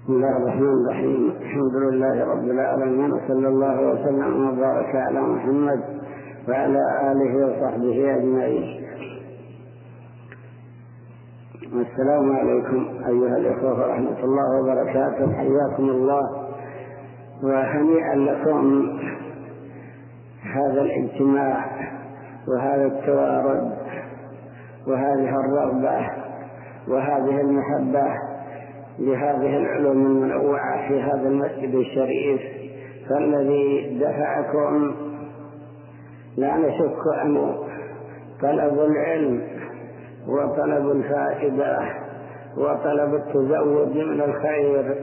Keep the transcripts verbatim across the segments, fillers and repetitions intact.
بسم الله الرحمن الرحيم. الحمد لله رب العالمين، وصلى الله وسلم وبارك على محمد وعلى آله وصحبه أجمعين. السلام عليكم أيها الإخوة ورحمة الله وبركاته، حياكم الله وهنيئا لكم هذا الاجتماع وهذا التوارد وهذه الرغبة وهذه المحبة لهذه العلوم المنوعة في هذا المسجد الشريف، فالذي دفعكم لا نشك أنه طلب العلم وطلب الفائدة وطلب التزود من الخير.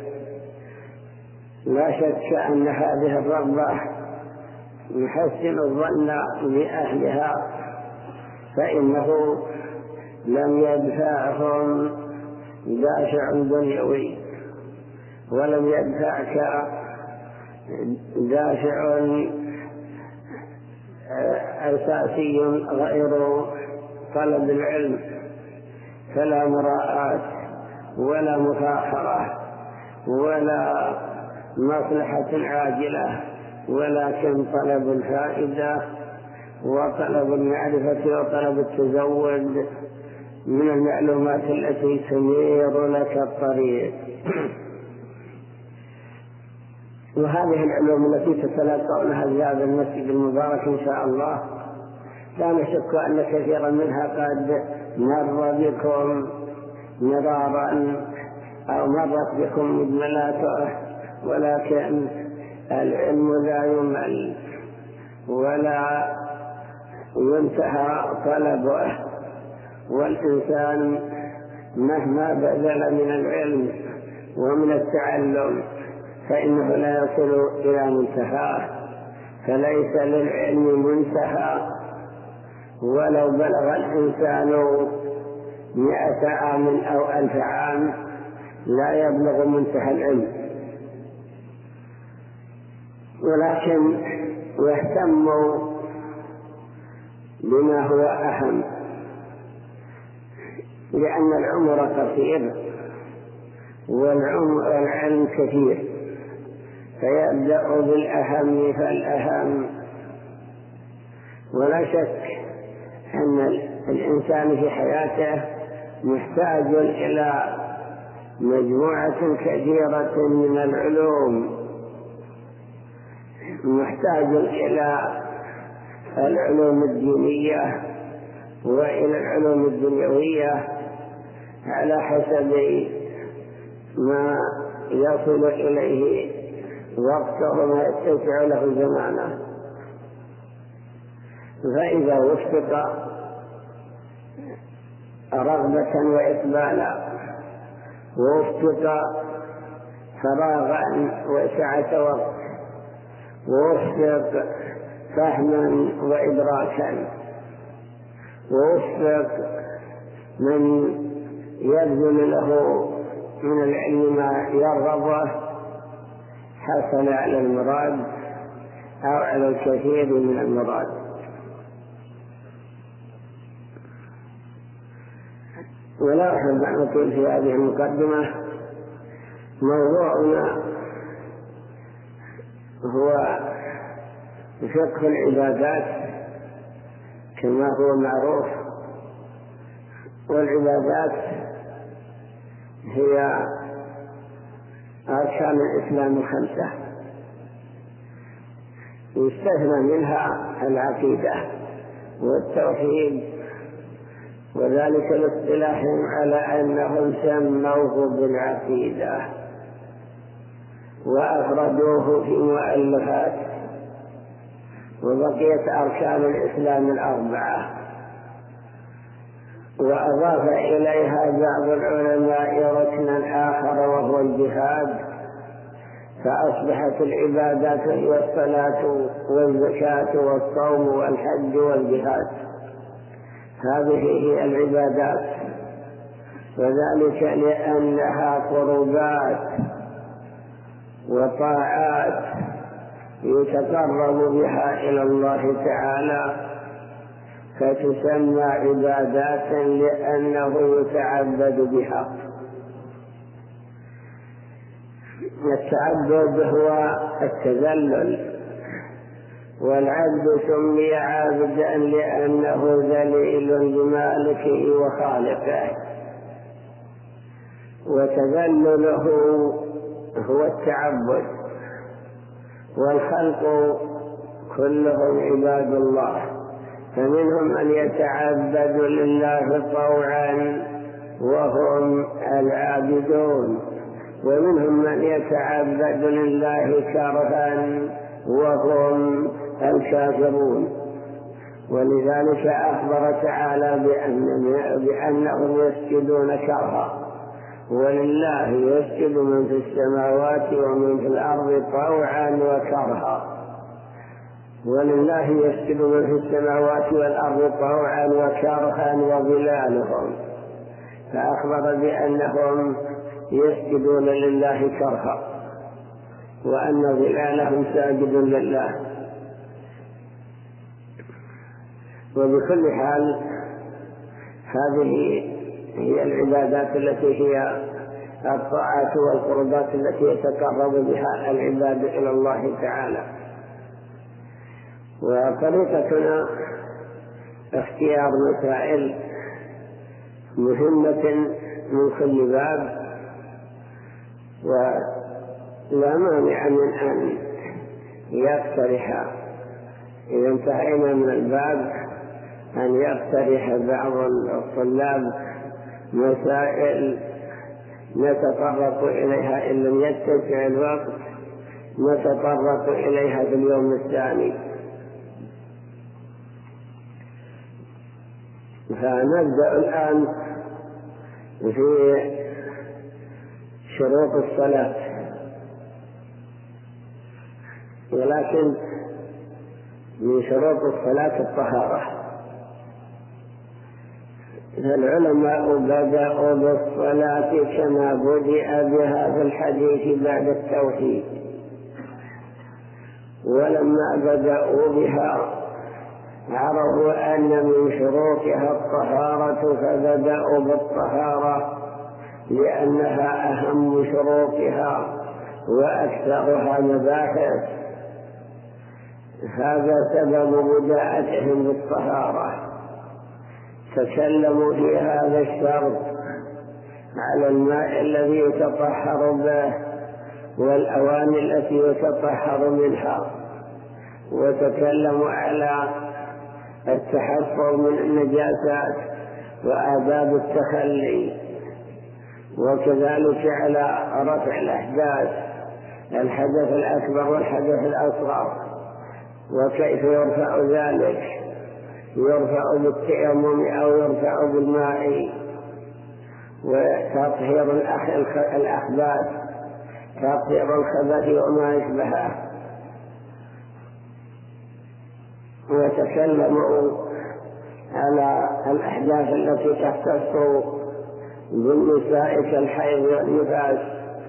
لا شك أن هذه الرغبة نحسن الظن بأهلها، فإنه لم يدفعهم دافع دنيوي، ولم يدفعك دافع أساسي غير طلب العلم، فلا مراءة ولا مفاخرة ولا مصلحة عاجلة، ولكن طلب الفائدة وطلب المعرفة وطلب التزود من المعلومات التي تنير لك الطريق. وهذه العلوم التي تتلقونها في هذا المسجد المبارك إن شاء الله لا نشك أن كثيرا منها قد مر بكم مرارا أو مرت بكم مجملاته، ولكن العلم لا يمل ولا ينتهى طلبه، والإنسان مهما بذل من العلم ومن التعلم فإنه لا يصل إلى منتهاه، فليس للعلم منتهى ولو بلغ الإنسان مئة عام أو ألف عام لا يبلغ منتهى العلم، ولكن يهتم بما هو أهم، لأن العمر قصير والعلم كثير، فيبدأ بالأهم فالأهم. ولا شك أن الإنسان في حياته محتاج إلى مجموعة كثيرة من العلوم، محتاج إلى العلوم الدينية وإلى العلوم الدنيوية على حسب ما يصل إليه وقته وما يتسع له زمانه. فإذا وفق رغبة وإقبالا ووفق فراغا وسعة وقت ووفق فهما وإدراكا ووفق من يبذل له من العلم ما يرغبه حصل على المراد أو على الكثير من المراد. ولا أحب أن أطيل في هذه المقدمة. موضوعنا هو فقه العبادات كما هو معروف، والعبادات هي أركان الإسلام الخمسة، يستثنى منها العقيدة والتوحيد، وذلك الاصطلاح على أنهم سموه بالعقيدة وأفردوه في مؤلفات، وبقيت أركان الإسلام الأربعة، وأضاف إليها بعض العلماء ركنا آخر وهو الجهاد، فأصبحت العبادات هي الصلاة والزكاة والصوم والحج والجهاد، هذه هي العبادات، وذلك لأنها قربات وطاعات يتقرب بها إلى الله تعالى، فتسمى عبادات لأنه يتعبد بها. التعبد هو التذلل، والعبد سمي عابدا لأنه ذليل لمالكه وخالقه، وتذلله هو التعبد. والخلق كلهم عباد الله، فمنهم من يتعبد لله طوعا وهم العابدون، ومنهم من يتعبد لله كرها وهم الكافرون. ولذلك أخبر تعالى بأن بأنهم يسجدون كرها، ولله يسجد من في السماوات ومن في الأرض طوعا وكرها، ولله يسجد من في السماوات والأرض طوعا وكرها وظلالهم، فأخبر بأنهم يسجدون لله كرها وأن ظلالهم ساجد لله. وبكل حال هذه هي العبادات التي هي الطاعات والقربات التي يتقرب بها العباد إلى الله تعالى. وطريقتنا اختيار مسائل مهمة من كل باب، ولا مانع من أن يقترح إذا انتهينا من الباب أن يقترح بعض الطلاب مسائل نتطرق إليها إن لم يتسع الوقت، نتطرق إليها في اليوم الثاني. فنبدأ الآن في شروط الصلاة، ولكن من شروط الصلاة الطهارة. العلماء بدأوا بالصلاة كما بدأ بها في الحديث بعد التوحيد، ولما بدأوا بها عرفوا أن من شروطها الطهارة فبدأوا بالطهارة لأنها أهم شروطها وأكثرها مباحث. هذا سبب بداءتهم بالطهارة. تكلموا في هذا الشرط على الماء الذي يتطهر به والأواني التي يتطهر منها، وتكلموا على التحفظ من النجاسات وآداب التخلي، وكذلك على رفع الأحداث، الحدث الأكبر والحدث الأصغر، وكيف يرفع ذلك، يرفع بالتيمم أو يرفع بالماء، وتطهير الأحداث، تطهير الخبث وما يشبهه. وتكلموا على الأحداث التي تختص بالنساء كالحيض والنفاس.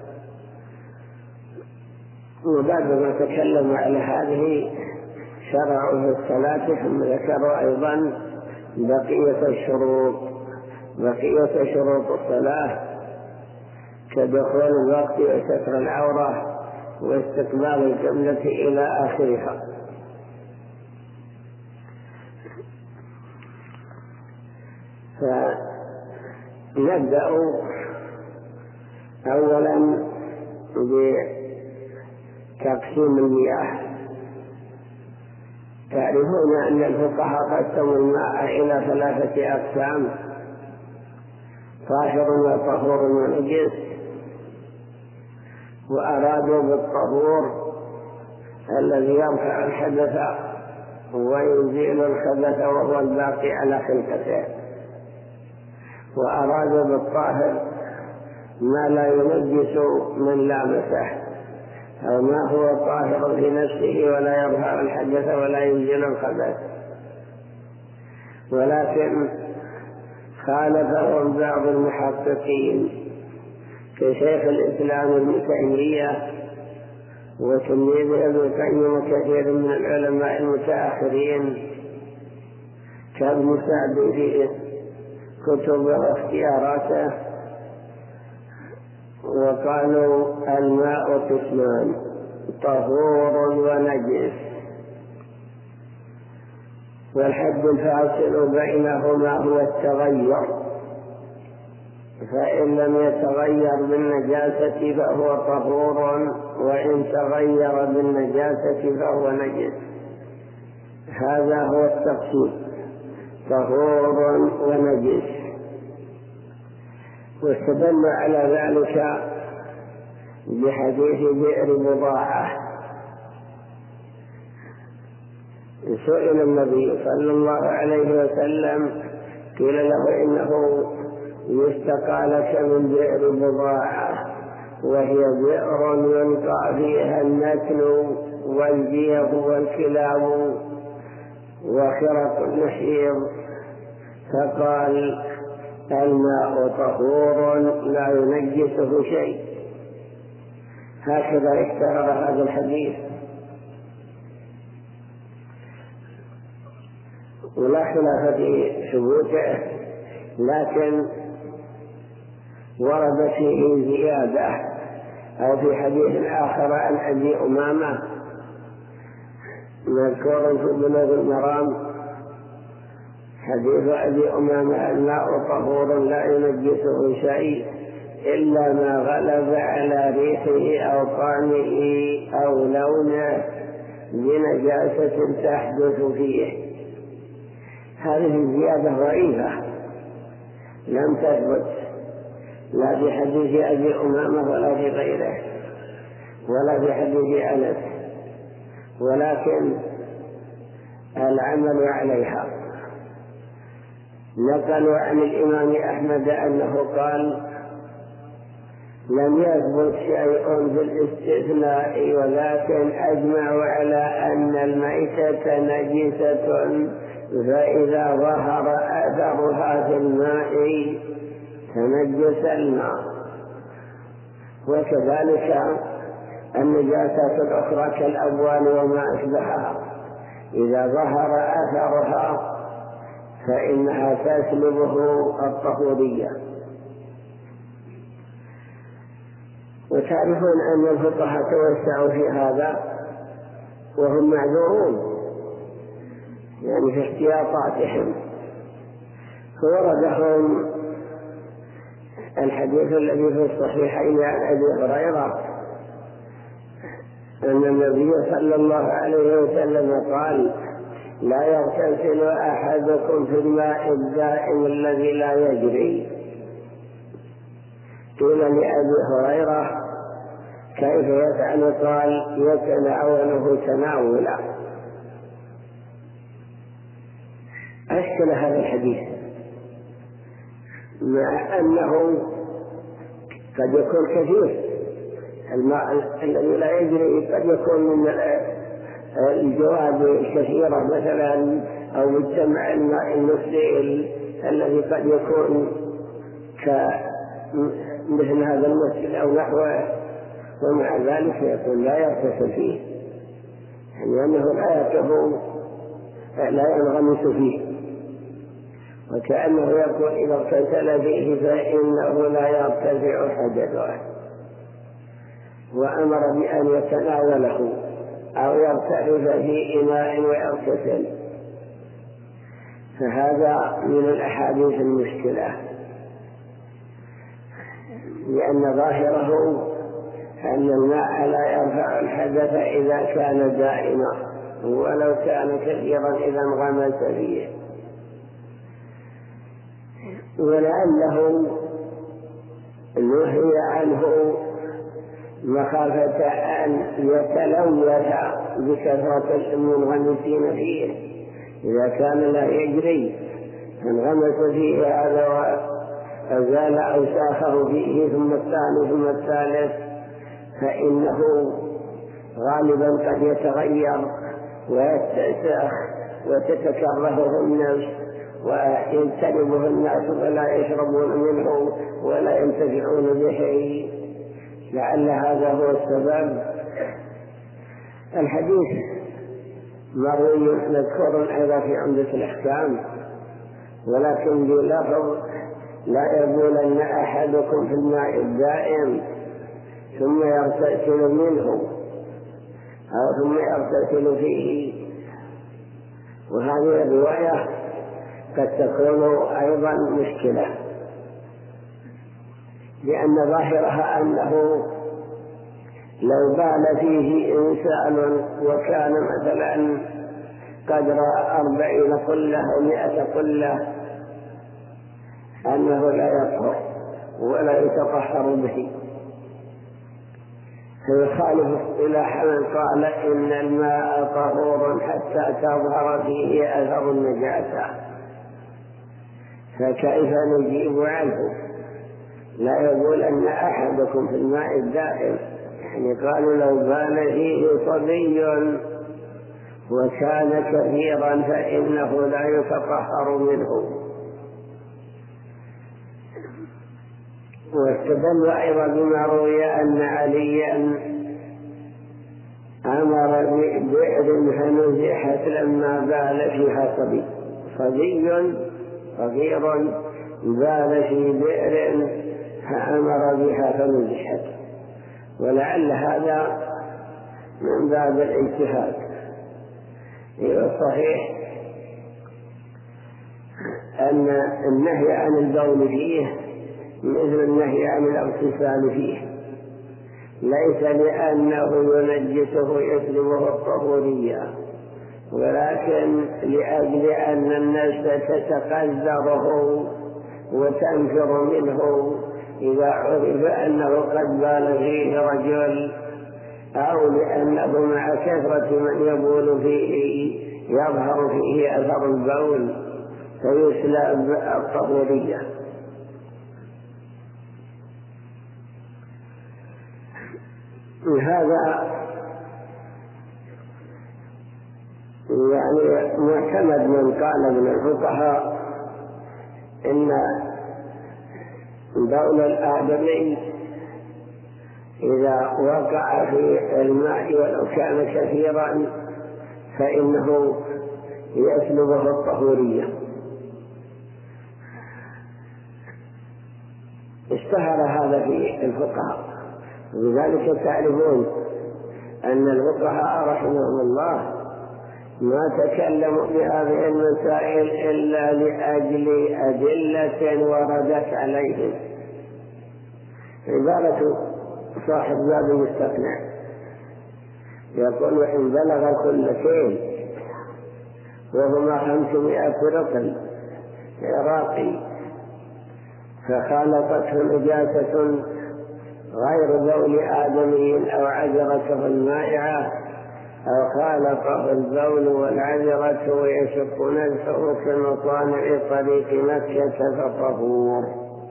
وبعد ما تكلموا على هذه شرعوا في الصلاة، ثم ذكروا أيضا بقية الشروط بقية شروط الصلاة كدخول الوقت وستر العورة واستقبال القبلة إلى آخرها. فنبدأ أولا بتقسيم المياه. تعرفون أن الفقهاء قسموا الماء إلى ثلاثة أقسام: طاهر وطهور ونجس. وأرادوا بالطهور الذي يرفع الحدث ويزيل الخبث وهو الباقي على خلقته، وأرادوا بالطاهر ما لا ينجس من لامسه، أو ما هو طاهر في نفسه ولا يرفع الحدث ولا ينزل الخبث. ولكن خالفهم بعض المحققين كشيخ الإسلام ابن تيمية وتلميذه ابن القيم وكثير من العلماء المتأخرين كابن سعد في كتب واختياراته، وقالوا الماء الماء قسمان: طهور ونجس. والحد الفاصل بينهما هو التغير، فإن لم يتغير بالنجاسة فهو طهور، وإن تغير بالنجاسة فهو نجس. هذا هو التقسيم: طهور ونجس. واستدل على ذلك بحديث بئر بضاعة. سئل النبي صلى الله عليه وسلم، قيل له: إنه يستقى لك من بئر بضاعة، وهي بئر يلقى فيها النتل والجيف والكلاب وخرق النحيض. فقال: الماء طهور لا ينجسه شيء. هكذا اشتهر هذا الحديث، ولا خلاف في ثبوته، لكن ورد فيه زيادة. أو في حديث آخر عن أبي أمامة مذكور في بلوغ المرام، حديث أبي أمامة: الماء طهور لا ينجسه شيء إلا ما غلب على ريحه أو طعمه أو لونه بنجاسة تحدث فيه. هذه الزيادة ضعيفة لم تثبت لا في حديث أبي أمامة ولا في غيره ولا في حديث أنس، ولكن العمل عليها. نقلوا عن الإمام أحمد أنه قال: لم يثبت شيء بالاستثناء، ولكن أجمعوا على أن الميتة نجسة، فإذا ظهر أثرها في الماء تنجس الماء. وكذلك النجاسات الأخرى كالأبوال وما أشبهها، إذا ظهر أثرها فإنها تسلبه الطهورية. وتعرفون أن الفقهاء توسعوا في هذا وهم معذورون، يعني في احتياطاتهم. فوردهم الحديث الذي في الصحيحين عن أبي هريرة أن النبي صلى الله عليه وسلم قال: لا يغتسل أحدكم في الماء الدائم الذي لا يجري. قيل لأبي هريرة: كيف يفعل؟ قال: يتناوله تناولا. أشكل هذا الحديث، مع أنه قد يكون كثير. الماء الذي لا يجري قد يكون من الجواد الكثيرة مثلا، أو مجتمع الماء المسيل الذي قد يكون كمثل هذا المسجد أو نحوه، ومع ذلك يقول لا يغتسل فيه، يعني أنه لا يقف لا ينغمس فيه، وكأنه يقول: إذا اغتسل فيه فإنه لا يرتفع حدثه. وأمر بأن يتناوله أو يرتعد في إناء ويغتسل. فهذا من الأحاديث المشكلة، لأن ظاهره أن الماء لا يرفع الحدث إذا كان دائما، ولو كان كثيرا إذا انغمس فيه. ولعله نهي عنه مخافة أن يتلوث بكثرة المنغمسين فيه. إذا كان لا يجري انغمس فيه هذا وأزال أوساخه فيه ثم الثاني ثم الثالث، فإنه غالبا قد يتغير ويتسخ وتتكرهه النفس وينتلبه الناس ولا يشربون منه ولا ينتفعون به. لعل هذا هو السبب. الحديث مروي مذكور أيضا في عمدة الأحكام، ولكن بلفظ: لا يبولن أحدكم في الماء الدائم، ثم يغتسل منه أو ثم يغتسل فيه. وهذه الرواية قد تكون أيضا مشكلة، لأن ظاهرها أنه لو بال فيه إنسان وكان مثلا قدر أربعين قلة أو مئة قلة أنه لا يطهر ولا يتطهر به، فيخالف اصطلاح من قال إن الماء طهور حتى تظهر فيه أثر النجاسة. فكيف نجيب عنه؟ لا يقول أن أحدكم في الماء الدائم، يعني قالوا لو بال فيه صبي وكان كثيرا فإنه لا يتطهر منه. واستدل أيضا بما روي أن عليا أمر ببئر فنزحت لما بال فيها صبي، صبي صغير بال في بئر فأمر بها فنزحت. ولعل هذا من باب الاجتهاد. الصحيح أن النهي عن البول فيه مثل النهي عن الاغتسال فيه، ليس لأنه ينجسه يسلبه الطهورية، ولكن لأجل أن النفس تتقذره وتنفر منه إذا عرف أنه قد بال فيه رجل، أو لأنه مع كثرة من يبول فيه يظهر فيه أثر البول فيسلب الطهورية. هذا يعني معتمد من قال من الفقهاء إن بول الآدمي إذا وقع في الماء ولو كان كثيرا فإنه يسلبه الطهورية. اشتهر هذا في الفقهاء، ولذلك تعرفون أن الفقهاء رحمهم الله ما تكلموا بهذه المسائل إلا لأجل أدلة وردت عليهم. عبارة صاحب باب المستقنع يقول وإن بلغ الخلتين وهما خمسمائة رطل عراقي فخالطته نجاسة غير بول آدمي أو عذرته المائعة أو خالطه البول والعذرة ويشق نفسه كمصانع طريق مكة فطهور.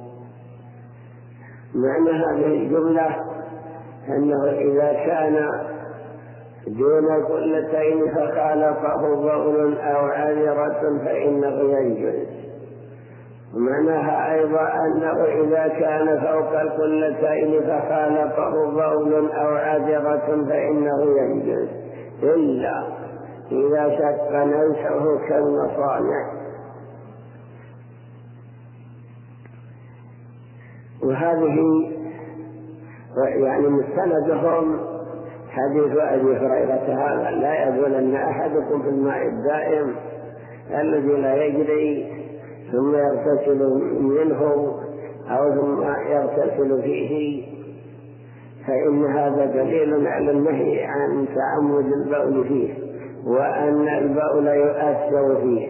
معنى هذه الجملة أنه إذا كان دون قلتين فخالطه بول أو عذرة فإنه ينجز. ومعناها أيضا أنه إذا كان فوق القلتين فخالطه بول أو عذرة فإنه ينجز، إلا إذا شق نفسه كالمصانع. وهذه يعني مستندهم حديث أبي هريرة هذا، لا يقول أن أحدكم في الماء الدائم الذي لا يجري ثم يغتسل منه أو ثم يغتسل فيه، فإن هذا دليل على النهي عن تعمد البول فيه وأن البول يؤثر فيه.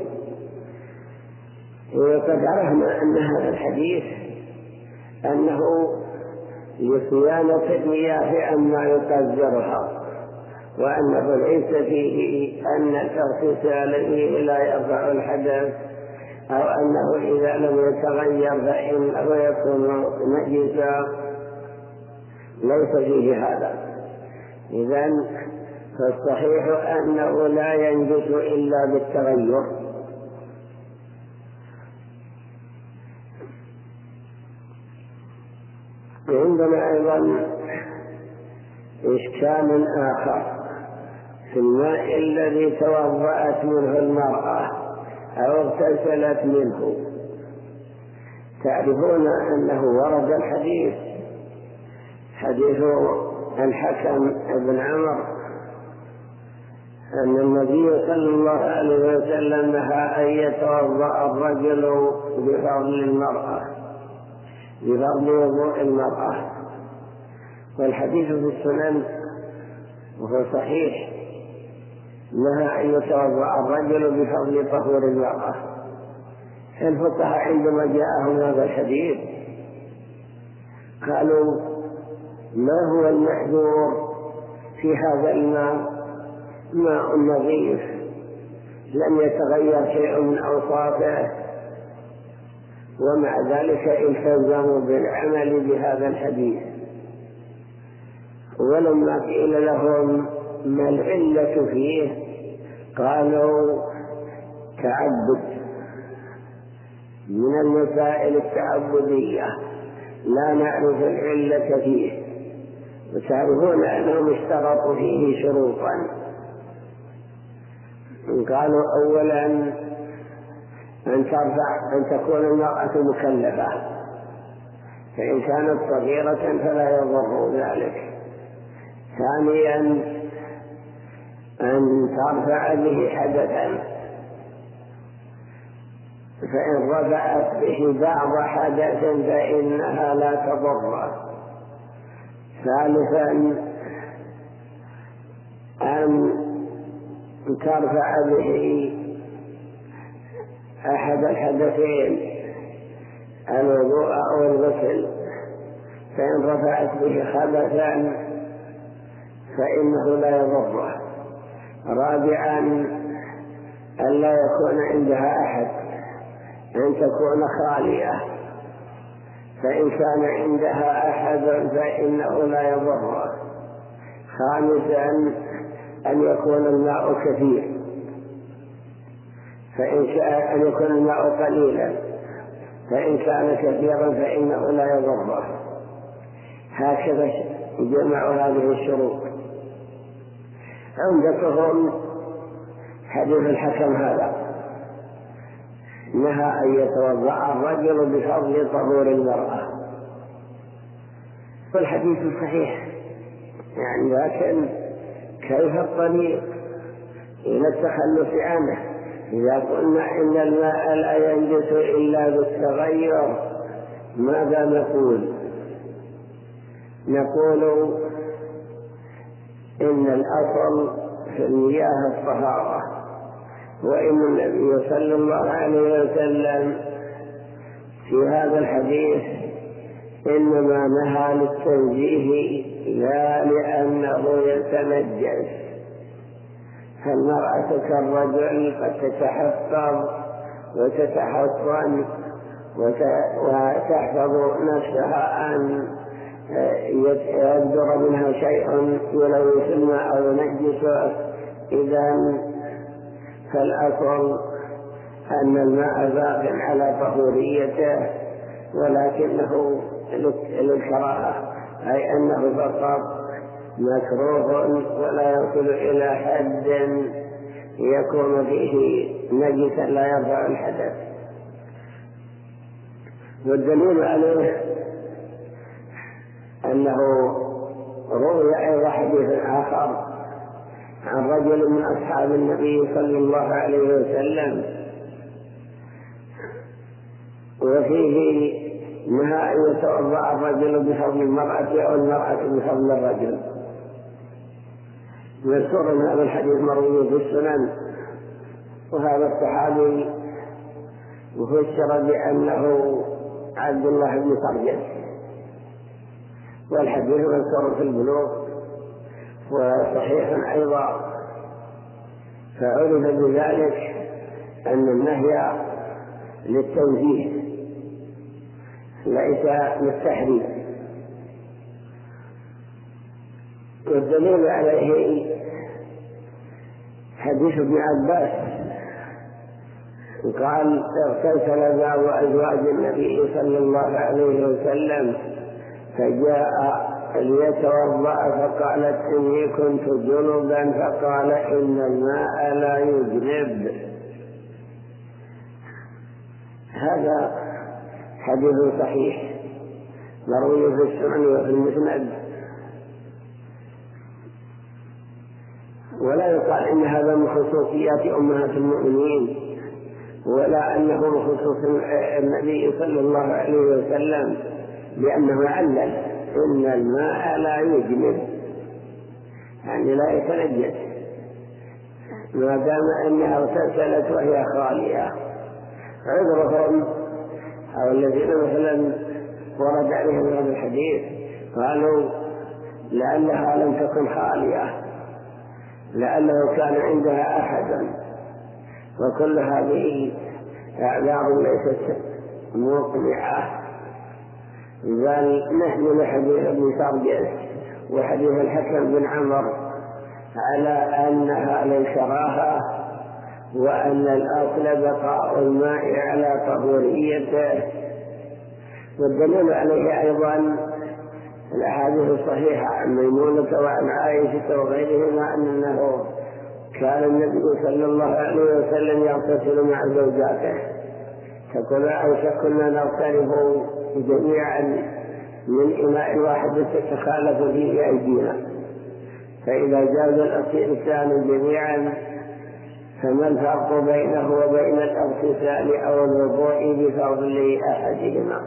وقد عرفنا أن هذا الحديث أنه لصيانة المياه عما يقذرها، وأنه ليس فيه أن الاغتسال فيه لا يرفع الحدث، أو أنه إذا لم يتغير فإنه يكون نجسا، ليس فيه هذا. إذن فالصحيح أنه لا ينجس إلا بالتغير. عندنا أيضا إشكال آخر في الماء الذي توضأت منه المرأة أو اغتسلت منه. تعرفون أنه ورد الحديث حديث الحكم بن عمر أن النبي صلى الله عليه وسلم نهى أن يتوضأ الرجل بفضل المرأة بفضل وضوء المرأة، والحديث في السنن وهو صحيح، نهى أن يتوضأ الرجل بفضل طهور المرأة. الفقهاء عندما جاءهم هذا الحديث قالوا: ما هو المحذور في هذا الماء؟ ماء نظيف لم يتغير شيء من أوصافه، ومع ذلك التزموا بالعمل بهذا الحديث. ولما قيل لهم ما العلة فيه قالوا: تعبد، من المسائل التعبدية لا نعرف العلة فيه، وتعرفون أنهم اشترطوا فيه شروطا. قالوا: أولا أن ترفع أن تكون المرأة مكلفة، فإن كانت صغيرة فلا يضر ذلك. ثانيا أن ترفع به حدثا، فإن رفعت به بعض حدث فإنها لا تضر. ثالثا أن ترفع به أحد الحدثين، الوضوء أو الغسل، فإن رفعت به خبثا فإنه لا يضره. رابعا أن لا يكون عندها أحد، أن تكون خالية، فإن كان عندها أحد فإنه لا يضره. خامسا أن يكون الماء كثير، فإن كان أن يكون الماء قليلا، فإن كان كثيرا فإنه لا يضره. هكذا جمعوا هذه الشروط. عندكم حديث الحكم هذا نهى أن يتوضأ الرجل بفضل طهور المرأة، والحديث صحيح يعني، لكن كيف الطريق إلى التخلص عنه؟ إذا قلنا إن الماء لا ينجس إلا بالتغير ماذا نقول؟ نقول إن الأصل في المياه الطهارة، وإن النبي صلى الله عليه وسلم في هذا الحديث إنما نهى للتنزيه لا لأنه يتنجس. فالمرأة كالرجل قد تتحفظ وتتحصن وتحفظ نفسها أن يبدر منها شيء يلوث الماء أو ينجسه. إذن فالأصل أن الماء باق على طهوريته، ولكنه للكراهة، أي أنه فقط مكروه ولا يصل إلى حد يكون فيه نجسا لا يرفع الحدث. والدليل عليه أنه روي أيضا حديث آخر عن رجل من أصحاب النبي صلى الله عليه وسلم، وفيه نهى أن يتوضأ الرجل بفضل المرأة أو المرأة بفضل الرجل. مذكور أن هذا الحديث مروي في السنن، وهذا الصحابي مفسر بأنه عبد الله بن سرجس، والحديث مذكور في البلوغ وصحيح أيضا. فعرف بذلك أن النهي للتنزيه ليس للتحريم. والدليل عليه حديث ابن عباس قال: اغتسل بعض أزواج النبي صلى الله عليه وسلم فجاء ليتوضأ فقالت: إني كنت جنبا، فقال: إن الماء لا يجنب. هذا حديث صحيح مروي في السنن وفي المسند ولا يقال إن هذا من خصوصيات أمهات المؤمنين، ولا أنه من خصوص النبي صلى الله عليه وسلم، لأنه علل إن الماء لا يجمد، يعني لا يتنجس ما دام أنها اغتسلت وهي خالية. عذرهم أو الذين مثلا ورد عليهم هذا الحديث قالوا لأنها لم تكن خالية، لأنه كان عندها أحد، وكل هذه أعذار ليست مقنعة. بل نحن لحديث ابن سرجس وحديث الحكم بن عمر على أنها للكراهة، وأن الأصل بقاء الماء على طهوريته. والدليل عليه أيضا الأحاديث الصحيحة عن ميمونة وعن عائشة وغيرهما أنه كان النبي صلى الله عليه وسلم يغتسل مع زوجاته، تقول عائشة كنا نغترف جميعا من إناء واحد تتخالف فيه أيدينا، فإذا جاز الاغتسال جميعا فما الفرق بينه وبين الاغتسال أو الوضوء بفضل أحدهما؟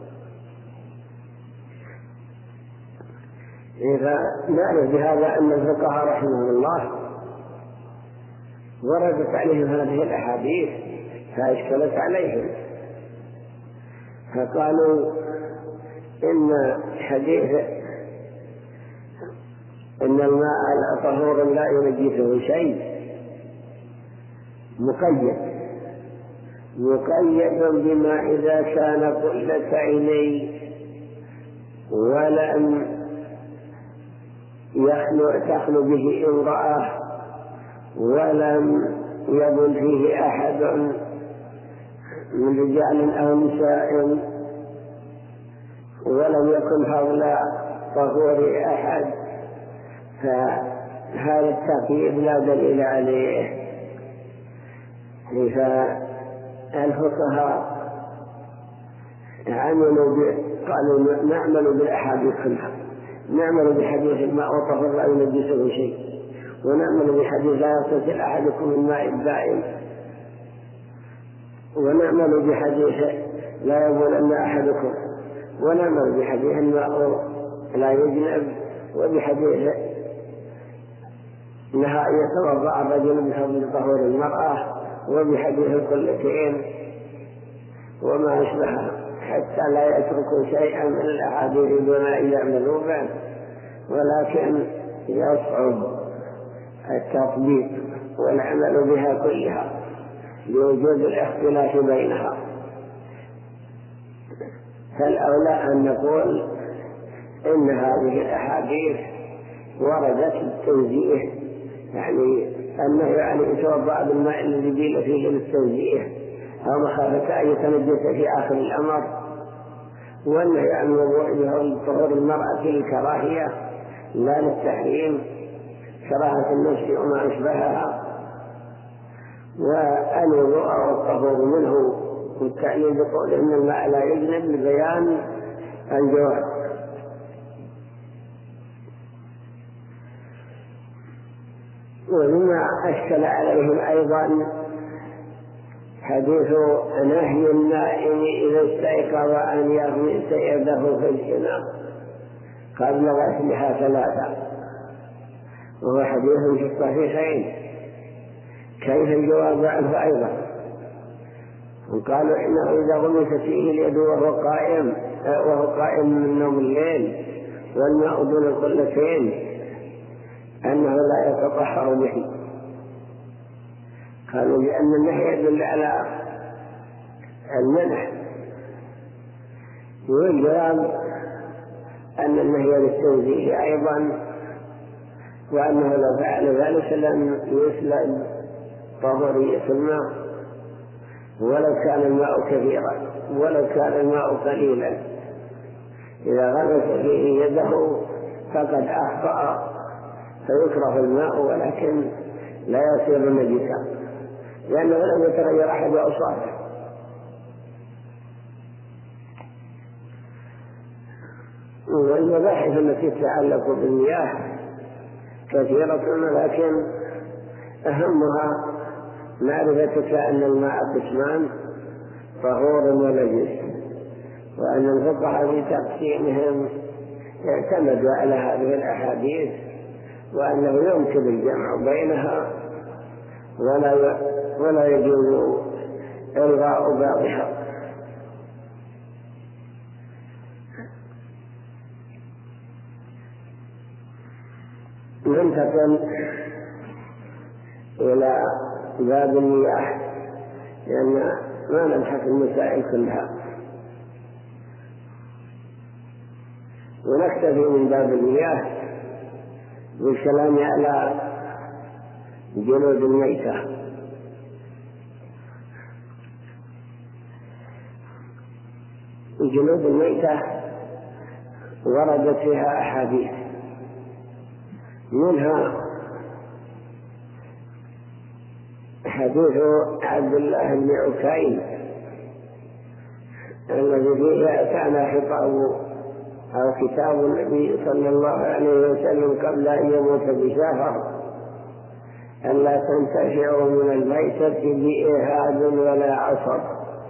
إذا نعرف بهذا أن الفقهاء رحمه الله وردت عليهم هذه الأحاديث فأشكلت عليهم، فقالوا إن حديث إن الماء طهور لا ينجسه شيء مقيد مقيد بما إذا كان قلة عيني ولم يخلو تخلو به امرأة ولم يبل فيه أحد من رجال أو نساء ولم يكن حول طهور أحد، فهذا التقييد لا دليل عليه. فالفقهاء عملوا قالوا نعمل بالأحاديث كلها، نعمل بحديث الماء وطهر لا ينجسه شيء، ونعمل بحديث لا يغتسل أحدكم من ماء الدائم، ونعمل بحديث لا يبولن أحدكم، ونعمل بحديث الماء لا يجنب، وبحديث نهى أن يتوضأ الرجل بفضل طهور المرأة، وبحديث القلتين وما أشبهها، حتى لا يتركوا شيئا من الأحاديث دون أن يعملوا به، ولكن يصعب التطبيق والعمل بها كلها لوجود الاختلاف بينها. فالأولى أن نقول إن هذه الأحاديث وردت للتوزيع، يعني أنه يعني يتوضأ بالماء الذي بيل فيه للتوزيع أو مخافة أن يتنجس في آخر الأمر، وأنه يعني وضوء طهور المرأة للكراهية لا للتحريم، كراهة النفس وما أشبهها، والوضوء والطهور منه والتعليل بقول إن الماء لا يجنب لبيان الجواز. ومما أشكل عليهم أيضا حديث نهي النائم إذا استيقظ أن يغمس يده في الإناء قبل غسلها ثلاثة، وهو حديث في الصحيحين، كيف الجواب عنه أيضا؟ وقالوا إنه إذا غمست فيه اليد وهو قائم وهو قائم من نوم الليل والماء دون القلتين أنه لا يتطهر به. قالوا لأن النهي يدل على المنع، والجواب أن النهي للتوزيع أيضا، وأنه لو فعل ذلك لم يسلب طهورية الماء ولو كان الماء كثيرا ولو كان الماء قليلا، إذا غمس فيه يده فقد أخطأ فيكره الماء ولكن لا يصير نجسا، لأنه لم يتغير أحد أوصافه. والمباحث التي تتعلق بالمياه كثيرة، لكن أهمها معرفتك أن الماء قسمان طهور ونجس، وأن الفقهاء في تقسيمهم اعتمدوا على هذه الأحاديث، وأنه يمكن الجمع بينها ولا ولا يجوز إلغاء بعضها. ننتقل إلى باب المياه، لأن ما نبحث المسائل كلها، ونكتفي من باب المياه بالكلام على جلود الميتة. جلود الميتة وردت فيها أحاديث، منها حديث عبد الله بن عكيم الذي فيه كان خطاب أو كتاب النبي صلى الله عليه وسلم قبل أن يموت بشهر: ألا تنتفعوا من الميتة بإيهاد ولا عصب.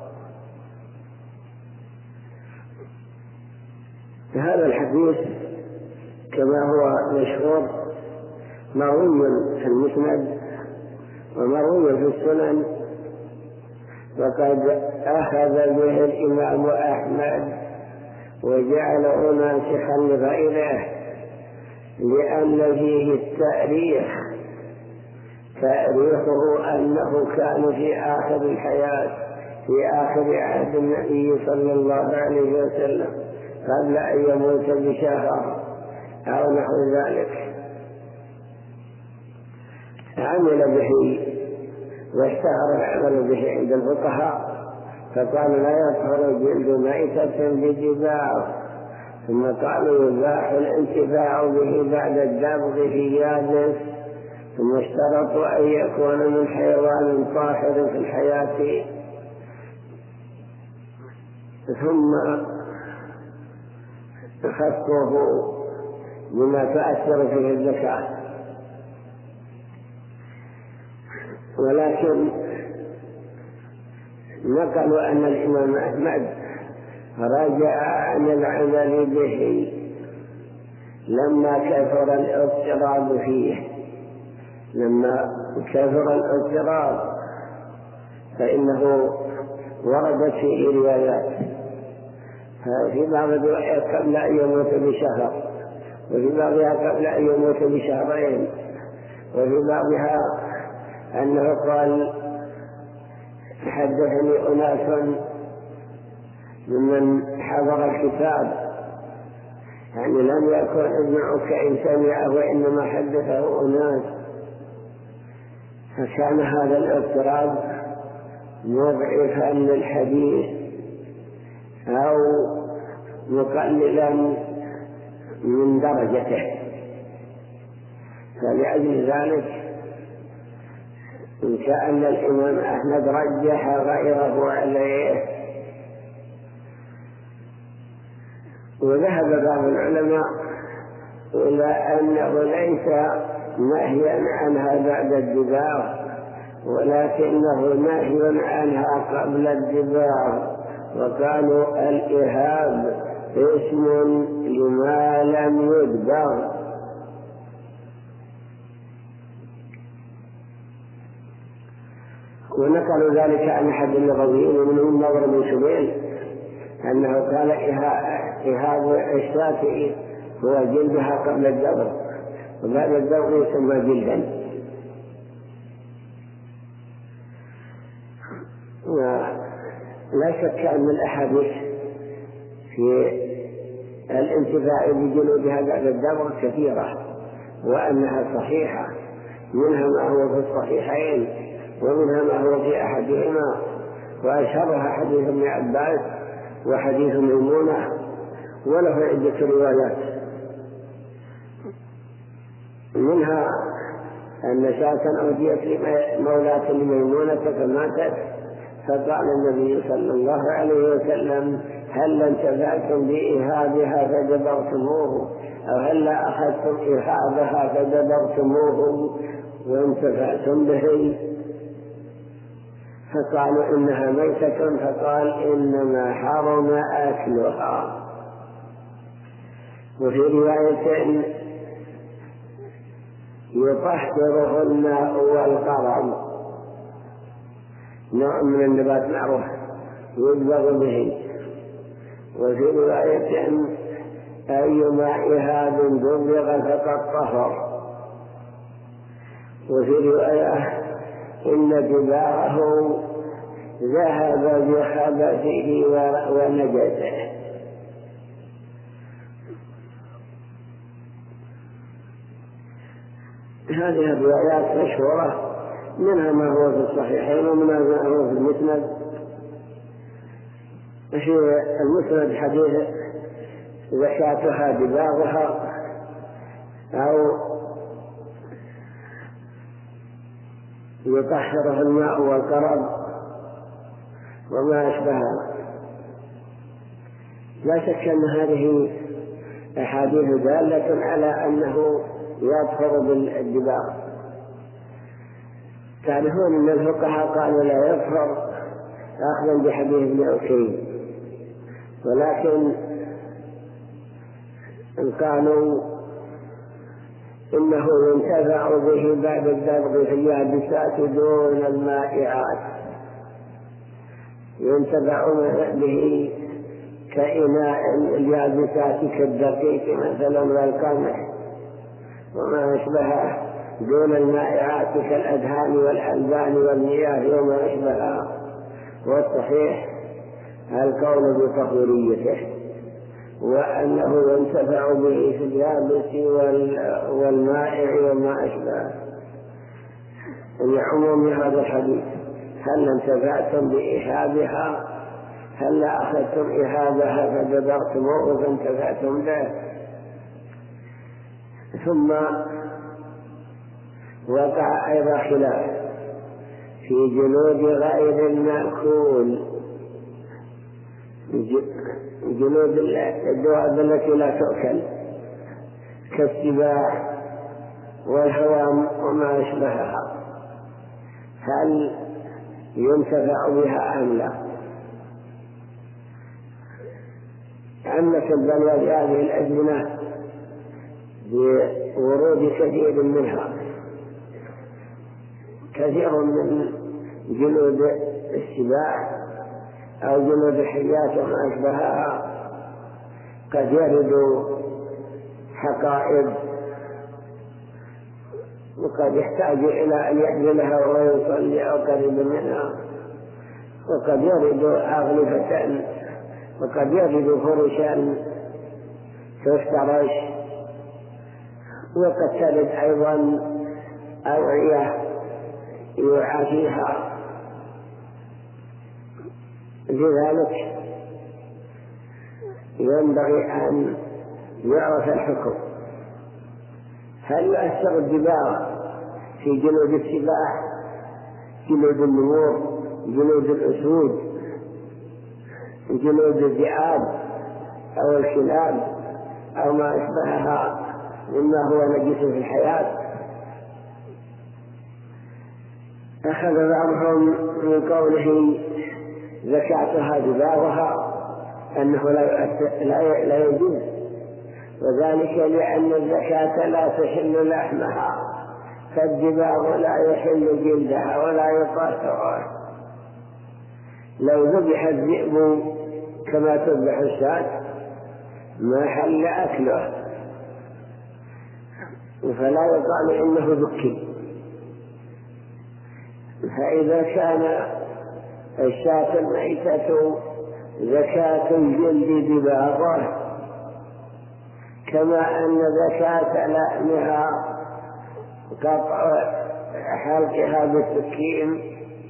هذا الحديث كما هو مشهور مروي في المسند ومروي في السنن، وقد أخذ به الإمام أحمد وجعله ناسخا لغيره، لأن فيه التاريخ، تاريخه أنه كان في آخر الحياة، في آخر عهد النبي صلى الله عليه وسلم قبل أن يموت بشهر أو نحو ذلك. عمل به واشتهر العمل به عند الفقهاء، فقال لا يطهر جلد ميتة بجباع، ثم قالوا يباح الانتفاع به بعد الدبغ في يابس، ثم اشترطوا أن يكون من حيوان طاهر في الحياة، ثم خصوه بما تأثر فيه الزكاة. ولكن نقلوا أن الإمام أحمد رجع عن العمل به لما كثر الاضطراب فيه، لما كثر الاضطراب فإنه وردت فيه روايات، في بعض الروايات قبل أن يموت بشهر، وفي بعضها قبل أن يموت بشهرين، وفي بعضها أنه قال حدثني أناس ممن حضر الكتاب، يعني لم يكن ابن عكيم سمعه وإنما حدثه أناس، فكان هذا الاضطراب مضعفا للحديث أو مقللا من درجته، فلأجل ذلك كأن الإمام أحمد رجح غيره عليه. وذهب بعض العلماء إلى أنه ليس نهيا عنها بعد الدباغ، ولكنه نهي عنها قبل الدباغ، وقالوا الإهاب اسم لما لم يدبغ. ونقلوا ذلك عن أحد اللغويين ومنهم نظر بن شبيل أنه قال إهاب الشاة هو جلدها قبل الدبر، وبعد الدبر يسمى جلدا. ولا شك أن الأحاديث في الانتفاع بجلودها بعد الدبر كثيرة، وأنها صحيحة، منها ما هو في الصحيحين ومنها ما هو في أحدهما، وأشهرها حديث ابن عباس وحديث ميمونة، وله عدة روايات، منها أن شاة أوديت مولاة لميمونة فماتت، فقال النبي صلى الله عليه وسلم هل انتفعتم بإهابها فجبرتموه، أو هل أخذتم إهابها فجبرتموه، وانتفعتم به فقالوا إنها ميتة، فقال إنما حرم أكلها. وفي رواية يطهره الماء والقرم، نوع من النبات معروف يدبغ به. وفي رواية أي مائها دبغ فقد طهر. وفي رواية إن دباغه ذهب بخبثه ونجسه. هذه الروايات مشهورة، منها ما هو في الصحيحين ومنها ما هو في المسند. في المسند حديث زكاتها دباغها أو يطهره الماء والقرب وما أشبهها. لا شك أن هذه أحاديث دالة على أنه يطهر بالدباغ. تعرفون أن الفقهاء قالوا لا يطهر أخذا بحديث ابن عكيم، ولكن قالوا إنه ينتفع به بعد الدبغ في اليابسات دون المائعات، ينتفع به كإناء اليابسات كالدقيق مثلا والقمح وما أشبهه دون المائعات كالأدهان والألبان والمياه وما أشبهها. والصحيح القول بطهوريته، وأنه ينتفع به في اليابس والمائع وما أشبهه. لعموم هذا الحديث: هل انتفعتم بإيهابها؟ هل أخذتم إيهابها فدبغتموه فانتفعتم به؟ ثم وقع أيضا خلاف في جلود غير المأكول، جلود الدواب التي لا تؤكل كالسباع والهوام وما أشبهها، هل ينتفع بها أم لا؟ عمت البلوى بهذه الأزمنة بورود كثير منها، كثير من جلود السباع أو جلود الحيات وما أشبهها قد يرد حقائب وقد يحتاج إلى أن يحملها ويصلي أو قريب منها، وقد يرد أغلفة، وقد يرد فرشا تفترش، وقد ترد أيضا أوعية يوعى فيها. لذلك ينبغي أن يعرف الحكم: هل يؤثر الدباغ في جلود السباع، جلود النمور، جلود الأسود، جلود الذئاب أو الكلاب أو ما أشبهها مما هو نجس في الحياة؟ أخذ بعضهم من قوله زكاتها دباغها أنه لا لا يجوز، وذلك لأن الزكاة لا تحل لحمها، فالدباغ لا يحل جلدها ولا يطهرها. لو ذبح الذئب كما تذبح الشاة ما حل أكله، فلا يقال إنه ذكي. فإذا كان الشاة الميتة زكاة الجلد دباغه كما أن زكاة لحمها قطع حلقها بالسكين،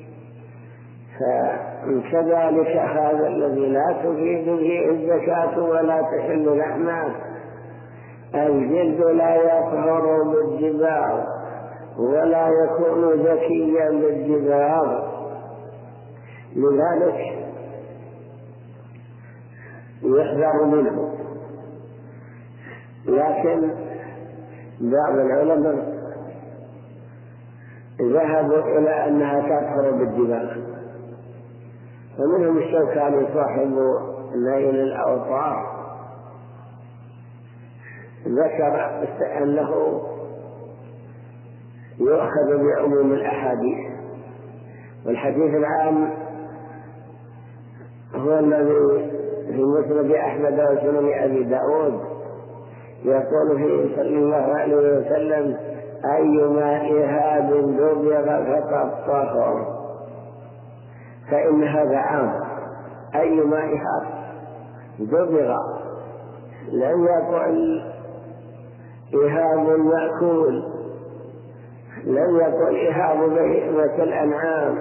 فكذلك هذا الذي لا تفيد فيه الزكاة ولا تحل لحمه، الجلد لا يطهر بالدباغ ولا يكون زكيا بالدباغ، لذلك يحذر منه. لكن بعض العلماء ذهبوا إلى أنها تطهر بالدماء. ومنهم الشوكاني صاحب نيل الأوطار ذكر أنه يؤخذ بعموم الأحاديث، والحديث العام هو الذي في مسند أحمد وسنن أبي داود يقول فيه صلى الله عليه وسلم: أيما إهاب دبغ فقد طهر. فإن هذا عام، أيما إهاب دبغ، لم يقل إهاب المأكول، لم يقل إهاب بهيمة الأنعام،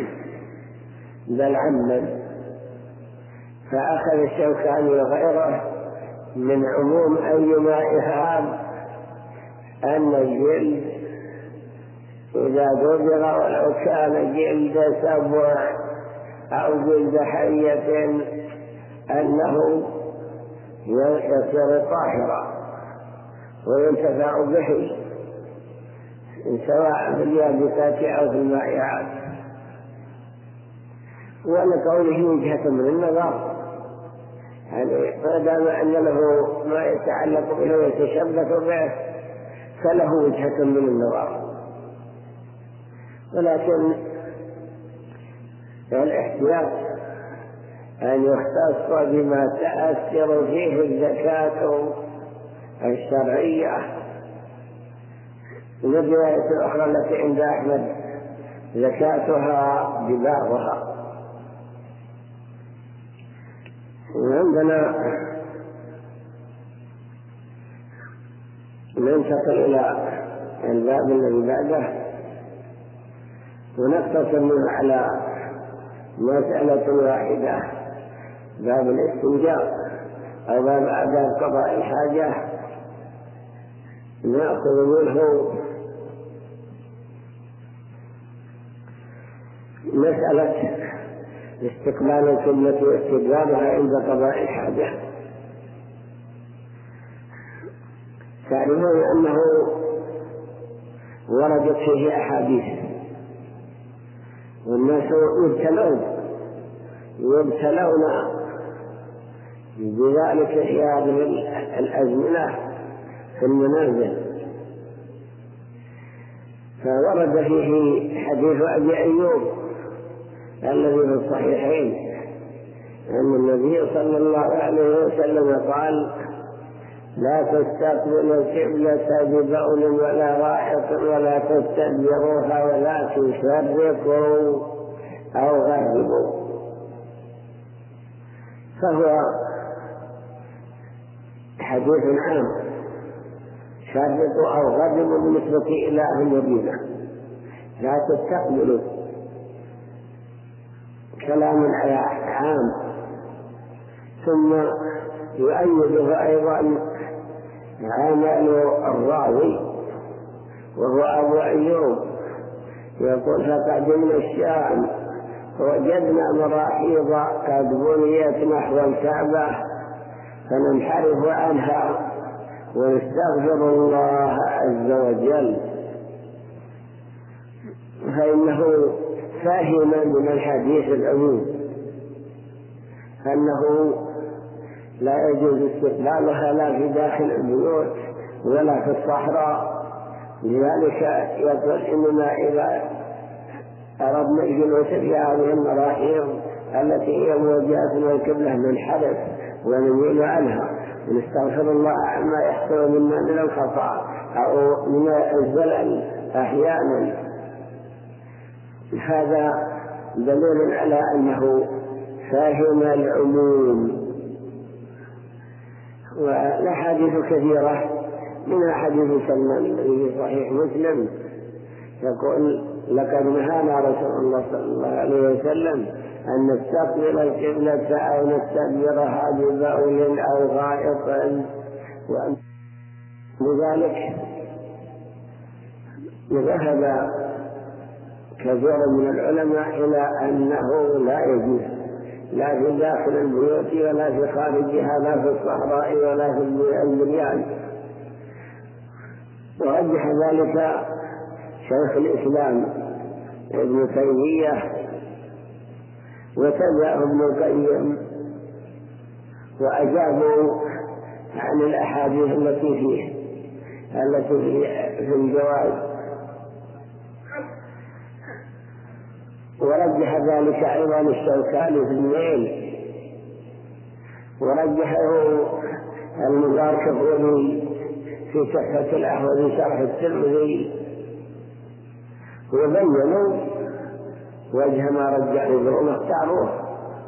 بل عمم. فأخذ الشوكاني وغيره من عموم أيما إهاب أن الجلد إذا دبغ ولو كان جلد سبع أو جلد حية أنه يصير طاهرا وينتفع به سواء في اليابسات أو في المائعات. ولقوله وجهة من النظر، يعني ما دام أن له ما يتعلق به ويتشبث به فله وجهة من النظر، ولكن الاحتياط أن يختص بما تأثر فيه الزكاة الشرعية. والرواية الأخرى التي عند أحمد زكاتها دباغها. وعندنا ننتقل إلى الباب الذي بعده ونقتصر منه على مسألة واحدة، باب الاستنجاء أو باب آداب قضاء الحاجة. نأخذ منه مسألة استقبال القبلة واستدبارها عند قضاء الحاجة. تعلمون أنه وردت فيه أحاديث، والناس يبتلون يبتلون بذلك في هذه الأزمنة في المنازل. فورد فيه حديث أبي أيوب الذي في الصحيحين أن النبي صلى الله عليه وسلم قال: لا تستقبلوا القبلة ببول ولا غائط ولا تستدبروها ولكن شرقوا أو غربوا. فهو حديث عام، شرقوا أو غربوا بالنسبة إلى أهل المدينة. لا تستقبلوا كلام على عام. ثم يؤيده أيضا عمل الراوي وهو أبو أيوب يقول: فقدمنا الشام وجدنا مراحيض قد بنيت نحو الكعبة فننحرف عنها ونستغفر الله عز وجل. فإنه فهم من الحديث العموم أنه لا يجوز استقبالها لا في داخل البيوت ولا في الصحراء. لذلك يقول: إننا إذا أردنا الجلوس في هذه المراحيض التي هي موجهة إلى القبلة ننحرف ونميل عنها ونستغفر الله عما يحصل منا من الخطأ أو من الزلل أحيانا. هذا دليل على أنه فاهم العموم. والأحاديث كثيرة، منها حديث سلمان الذي في صحيح مسلم يقول: لقد نهانا رسول الله صلى الله عليه وسلم أن نستقبل القبلة أو نستدبرها ببول أو غائط. لذلك ذهب كثير من العلماء إلى أنه لا يجوز لا في داخل البيوت ولا في خارجها، لا في الصحراء ولا في البليان. ورجح ذلك شيخ الإسلام ابن تيمية وتبعه ابن القيم، وأجابوا عن الأحاديث التي فيه التي في الجواز، ورجح ذلك أيضا الشوكاني في الميل، ورجحه المباركفوري في تحفة الأحوذي شرح الترمذي، وبينوا وجه ما رجحوه واختاروه،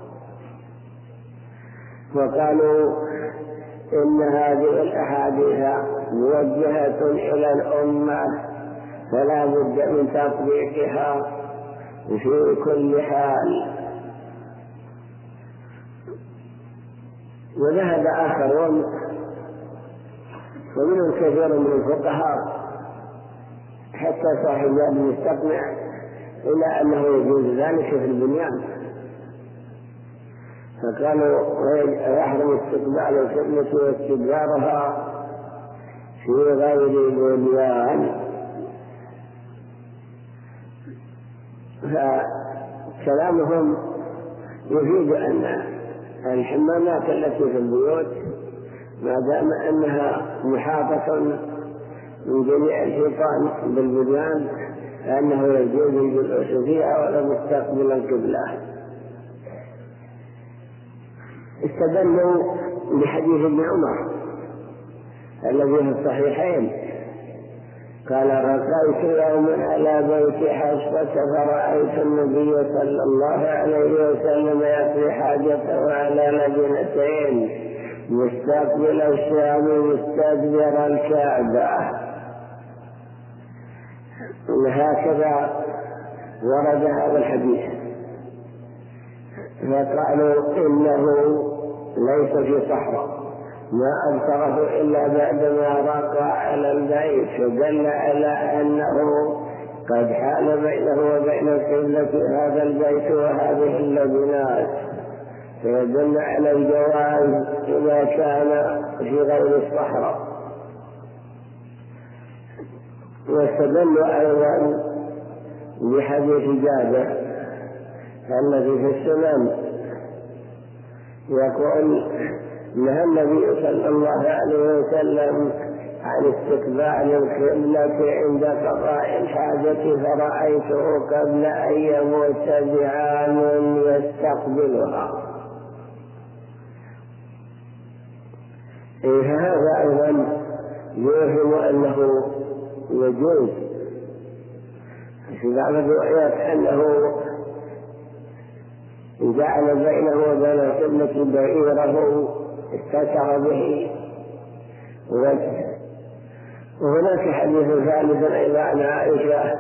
وقالوا إن هذه الأحاديث موجهة إلى الأمة فلا بد من تطبيقها في كل حال. وذهب آخرون ومنهم كثير من الفقهاء حتى صاحب المستقنع إلى أنه يجوز ذلك في البنيان، فقالوا يحرم استقبال القبلة واستدبارها في غير البنيان. فكلامهم يفيد أن الحمامات التي في البيوت ما دام أنها محاطة من جميع الحيطان بالبنيان فإنه يجوز الجلوس فيها ولا مستقبل القبلة. استدلوا بحديث ابن عمر الذي في الصحيحين قال: رقيت يوما على بيت حفصة فرأيت النبي صلى الله عليه وسلم يقضي حاجته على لبنتين مستقبل الشام مستدبر الكعبة. هكذا ورد هذا الحديث، فقالوا إنه ليس في صحراء، ما أبصره إلا بعدما رقى على البيت، فدل على أنه قد حال بينه وبين القبلة هذا البيت وهذه اللبنات، فيدل على الجواز إذا كان في غير الصحراء. واستدلوا أيضا بحديث جابر الذي في السنن يقول: نهى النبي صلى الله عليه وسلم عن استقبال القبلة عند قضاء الحاجة فرأيته قبل أن يموت بعام يستقبلها. فهذا أيضا يوهم أنه يجوز. في بعض الروايات أنه جعل بينه وبين القبلة بعيره استتر به وجهه. وهناك حديث ثالث أيضا عن عائشة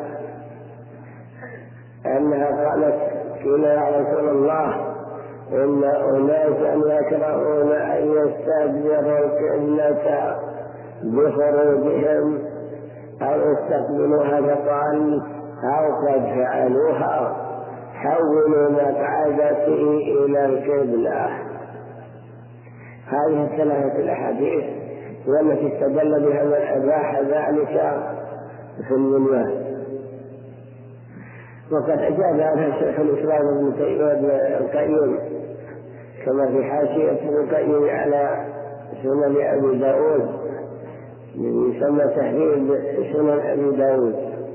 أنها قالت: قيل يا رسول الله إن أناسا يكرهون أن يستدبروا القبلة بخروجهم أو يستقبلوها، فقال: أو قد فعلوها، حولوا مقعدتي إلى القبلة. هذه الثلاثة الأحاديث والتي استدل بها من أباح ذلك في البنيان. وقد أجاب عنها شيخ الإسلام ابن القيم كما في حاشية ابن القيم على سنن أبي داود، يسمى تحريم سنن أبي داود.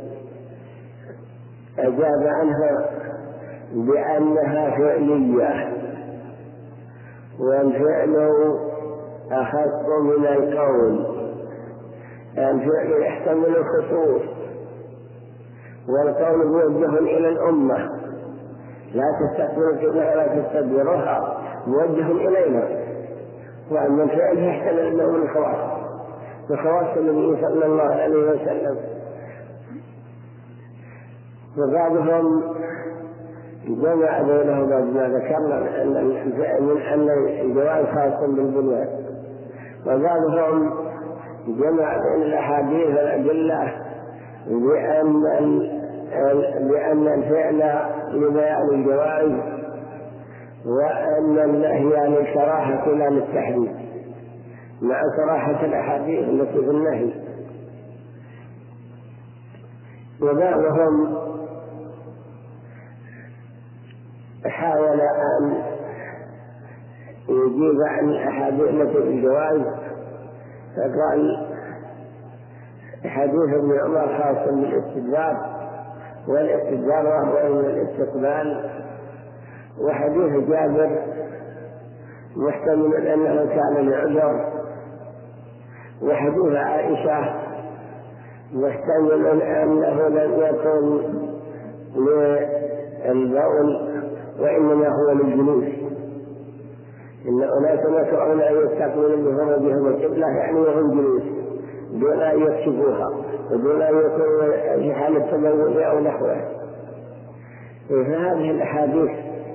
أجاب عنها بأنها فعلية، والفعل أخص من القول. الفعل يحتمل الخصوص، والقول موجه إلى الأمة: لا تستقبلوا القبلة ولا تستدبروها، موجه إلينا. وأما الفعل يحتمل أنه من الخواص، بخواص النبي صلى الله عليه وسلم. وبعضهم جمع بينه بعد ما ذكرنا من أن الجواز خاص بالبنيان، وبعضهم جمع بين الأحاديث والأدلة بأن بأن الفعل لبيان الجواز، وأن النهي للكراهة لا للتحريم، مع صراحة الأحاديث التي في النهي. وبعضهم حاول أن يجيب عن الأحاديث التي في الجواز، فقال حديث ابن عمر خاص بالاستدبار، والاستدبار وهو من الاستقبال، وحديث جابر محتمل أنه كان لعذر، وحديث عائشة محتمل أنه لم يكن للبول وإنما هو للجلوس. إن أناسا يكرهون أن يستقبلوا بفرجهم القبلة يعني وهم جلوس دون أن يكشفوها ودون أن يكونوا في حالة تبول أو نحوه. فهذه الأحاديث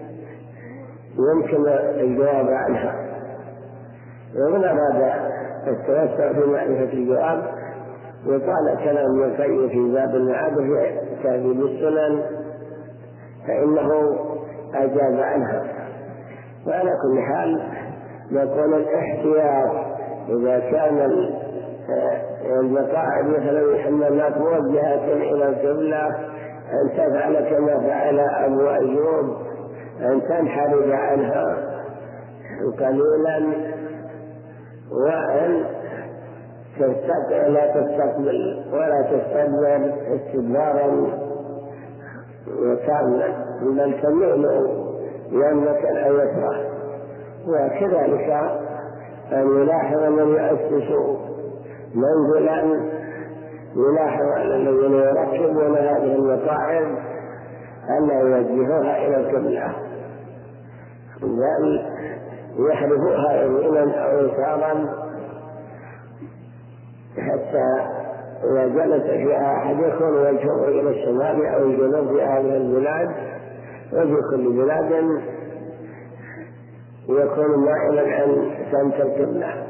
يمكن الجواب عنها، ومن أراد التوسع في معرفة الجواب وقال كلام ابن القيم في باب المعاد في تهذيب السنن فإنه أجاب عنها. وعلى كل حال يكون الاحتياط إذا كان المقاعد مثلا الحمامات موجهة إلى القبلة أن تفعل كما فعل أبو أيوب، أن تنحرف عنها قليلا وأن لا تستقبل ولا تستدبر استدبارا وكاملا، بل تميل يملك أن يكره. وكذلك أن يلاحظ من يؤسس منزلا، يلاحظ على الذين يركبون هذه المقاعد أن يوجهوها إلى القبلة، بل يحرفوها يمينا أو يسارا، حتى إذا جلس فيها أحد يكون وجهه إلى الشمال أو الجنوب في هذه البلاد، وفي كل بلاد يكون مائلا عن سمت القبلة.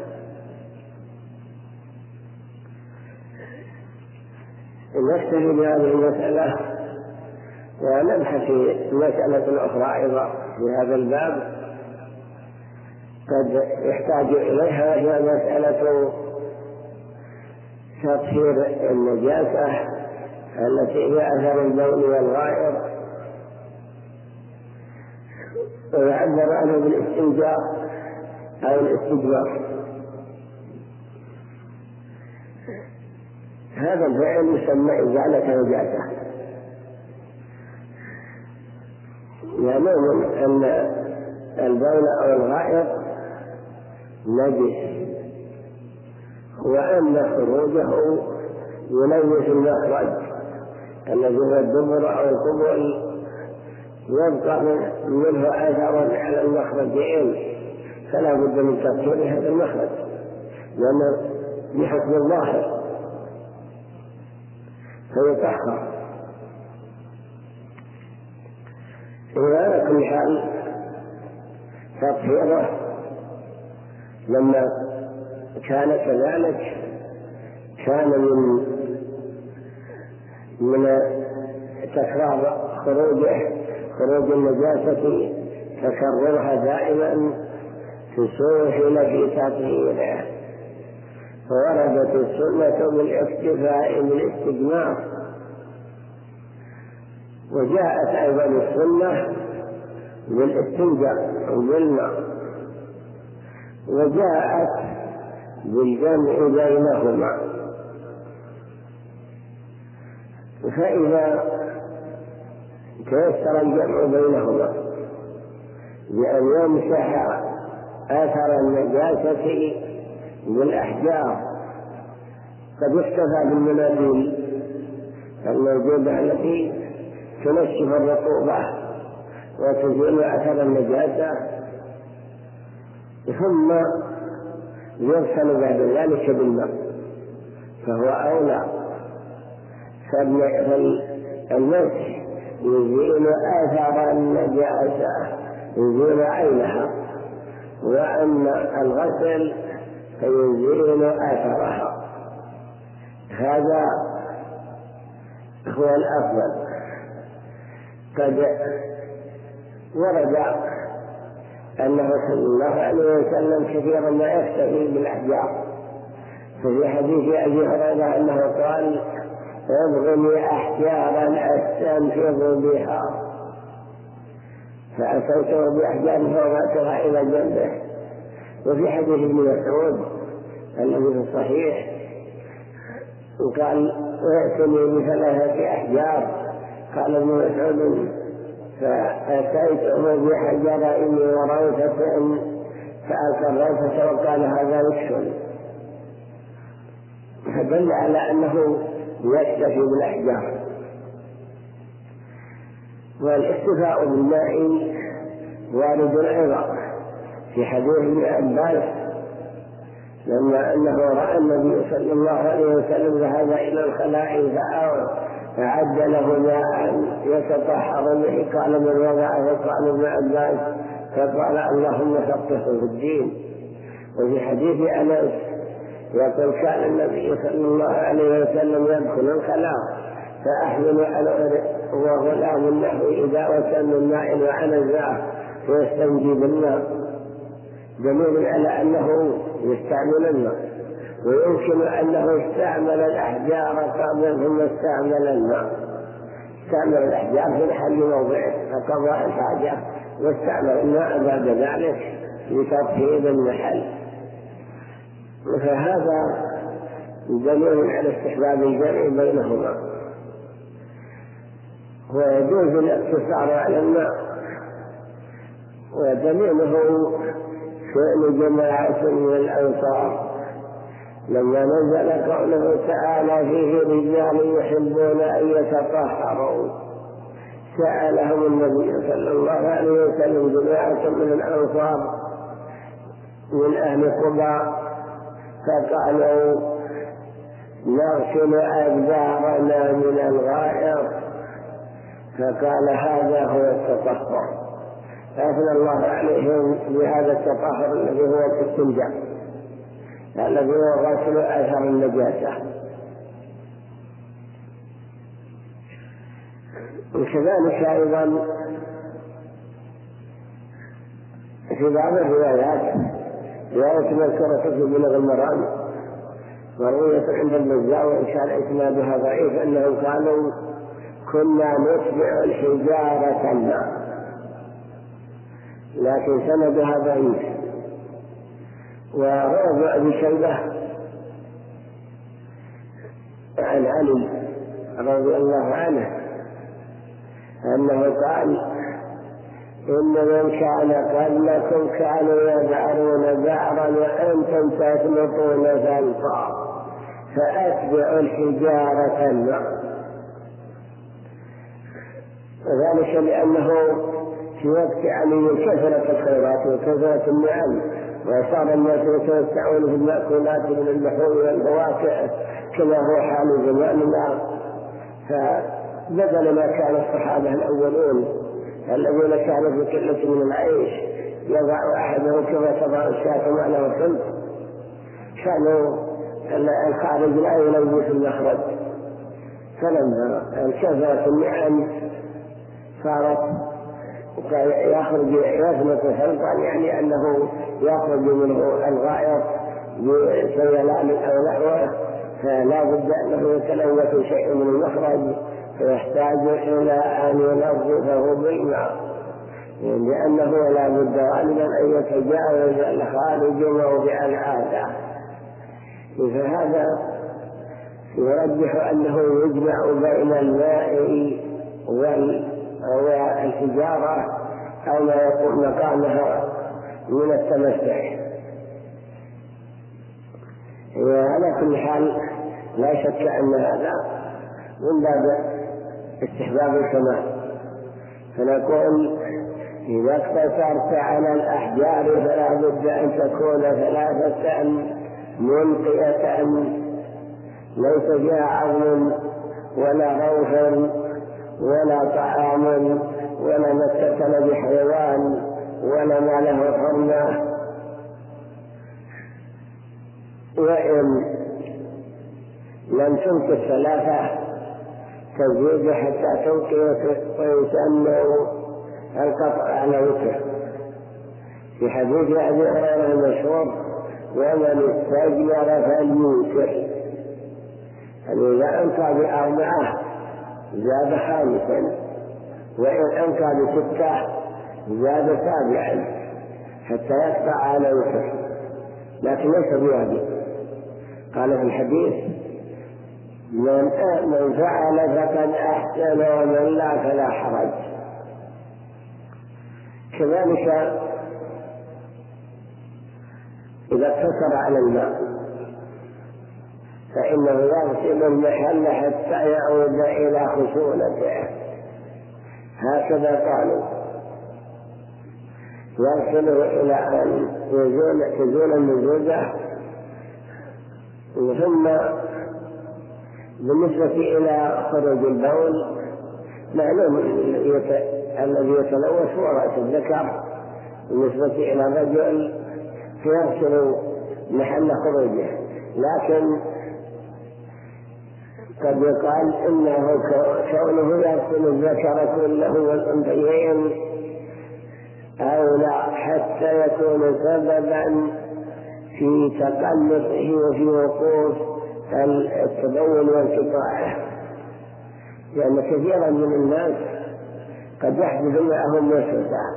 نكتفي بهذه المسألة ونبحث في مسألة أخرى أيضا في هذا الباب قد يحتاج إليها، وهي مسألة تطهير النجاسة التي هي أثر البول والغائط، ويعبر عنه بالاستنجاء أو الاستجمار. هذا الفعل يسمى إزالة نجاسة، يعلم أن البول أو الغائط نجس، وأن خروجه يلوث المخرج الذي هو الدبر أو القبل، يبقى منه أثر على المخرجين، فلا بد من تطهير هذا المخرج لأنه بحكم الظاهر فيطهر. وعلى كل حال تطهيره لما كان كذلك كان من من تكرار خروجه خروج النجاسة تكررها دائما تسهل في تطهيره، فوردت السنة بالاكتفاء بالاستجمار، وجاءت أيضا السنة بالاستنجاء بالماء، وجاءت بالجمع بينهما. فإذا تيسر الجمع بينهما بأن يمسح آثار النجاسة بالأحجار، قد يكتفى بالمناديل الموجودة التي تنشف الرطوبة وتزيل أثر النجاسة، ثم يغسل بعد ذلك بالماء، فهو أولى. فالمسح يزيل آثار النجاسة، يزيل عينها، وأن الغسل فيزيل آثارها. هذا هو الأفضل. قد ورد أنه صلى الله عليه وسلم كثيرا ما يكتفي بالأحجار، ففي حديث أبي هريرة أنه قال: ابغني أحجارا أستنفض بها، فأتيته بأحجار فوضعتها إلى جنبه. وفي حديث ابن مسعود الذي في الصحيح وقال ائتني بثلاثة أحجار، قال ابن مسعود فأتيته بحجرين وروثة فألقى الروثة وقال هذا يكفل، فدل على أنه يكتفي بالأحجار. والاكتفاء بالماء وارد أيضا في حديث ابن عباس لما أنه رأى النبي صلى الله عليه وسلم ذهب إلى الخلاء فأعد له ماء يتطهر به، قال من وضعه؟ قال ابن عباس، فقال اللهم فقهه في الدين. وفي حديث أنس يقول كان النبي صلى الله عليه وسلم يدخل الخلاء فأحمل على وغلام له إذا وسل من ماء وعنزه ويستنجي بالماء، دليل على أنه يستعمل الماء، ويمكن أنه استعمل الأحجار قبل ثم استعمل الماء، استعمل الأحجار في محل موضعه فقضى الحاجة واستعمل الماء بعد ذلك لتطهير المحل. فهذا دليل على استحباب الجمع بينهما، ويجوز الاقتصار على الماء، ودليله فعل جماعة من الأنصار لما نزل قوله تعالى فيه رجال يحبون أن يتطهروا، سألهم النبي صلى الله عليه وسلم جماعة من الأنصار من أهل قباء فقالوا نغسل أبدارنا من الغائط، فقال هذا هو التطهر، فأثنى الله عليهم بهذا التطهر الذي هو الاستنجاء الذي هو غسل أثر النجاسة. وكذلك أيضا في بعض الروايات رواية مذكورة في بلوغ المرام ورواية عند البزار وإن كان إسنادها ضعيف أنهم قالوا كنا نتبع الحجارة الماء، لكن سندها ضعيف. وروى أبي شيبة عن علي رضي الله عنه أنه قال إن من كان قبلكم كانوا يدعرون دعرا وأنتم تثبتون ثلقا فأتبعوا الحجارة الماء، وذلك لأنه في وقت علي كثرت الخيرات وكثرت النعم وصار الناس يتوسعون في المأكولات من اللحوم والفواكه كما هو حال زماننا، فبدل ما كان الصحابة الأولون الذين كانوا في قلة من العيش يضع أحدهم كما تضع الشاة ما له خلق، كانوا الخارج لا يلوث المخرج، فلما انكثرت النعم صارت يخرج يثبت خلقا، يعني أنه يخرج منه الغائط بسيلان أو نحوه، فلا بد أنه يتلوث شيء من المخرج فيحتاج إلى أن ينظفه بالماء، لأنه لا بد غالبا أن يتجاوز الخارج موضع العادة. فهذا يرجح أنه يجمع بين الماء والحجارة أو ما يكون مقامها من التمسح. وعلى كل حال لا شك أن هذا من باب استحباب الكمال، فنقول إذا اقتصرت على الأحجار فلا بد أن تكون ثلاثة منقية ليس فيها عظم ولا روح ولا طعام ولا متكل بحيوان ولا ما له حرمة، وإن لم تنقي ثلاثة تزيد حتى تنقي ويسمى القطع على وتر. في حديث أبي هريرة المشهور ومن استجمر فليوتر، يعني إذا أنقى بأربعة زاد خامسا، وإن أنقى بستة زاد سابعا حتى يقطع على وتر، لكن ليس بواجب. قال في الحديث: من من فعل فقد أحسن ومن لا فلا حرج. كذلك إذا اقتصر على الماء فإنه يغسل المحل حتى يعود إلى خشونته، هكذا قالوا، يغسله إلى أن يزول تزول النزوجة. ثم بالنسبة إلى خروج البول، معلوم الذي يتلوث هو رأس الذكر، بالنسبة إلى الرجل فيغسل محل خروجه، لكن قد يقال إنه كونه يغسل الذكر كله والأنثيين أولى حتى يكون سببا في تقلصه وفي وقوف التبول وانقطاعه، لأن كثيرا من الناس قد يحدث معهم وسوسة،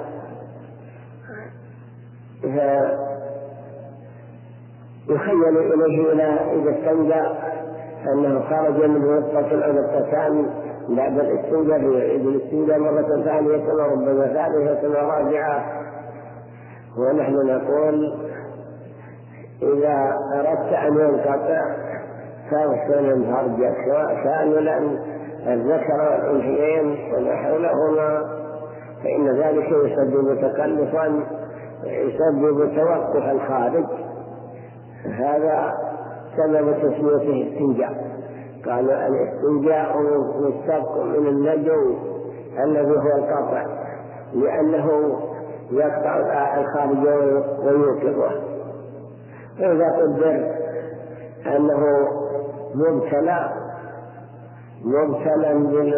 فيخيل إليه إذا استنجى أنه خرج منه نقطة أو نقطتان بعد الاستنجاء، يعيد الاستنجاء مرة ثانية وربما ثالثة ورابعة. ونحن نقول: إذا أردت أن ينقطع فاغسل فرجك، سواء كاملا الذكر والأنثيين وما حولهما، فإن ذلك يسبب تقلصا، يسبب توقف الخارج، هذا سبب تسميته استنجاء. قالوا الاستنجاء مشتق من اللجو الذي هو القطع، لأنه يقطع الخارج ويوقظه. فإذا قدر أنه مبتلى مبتلى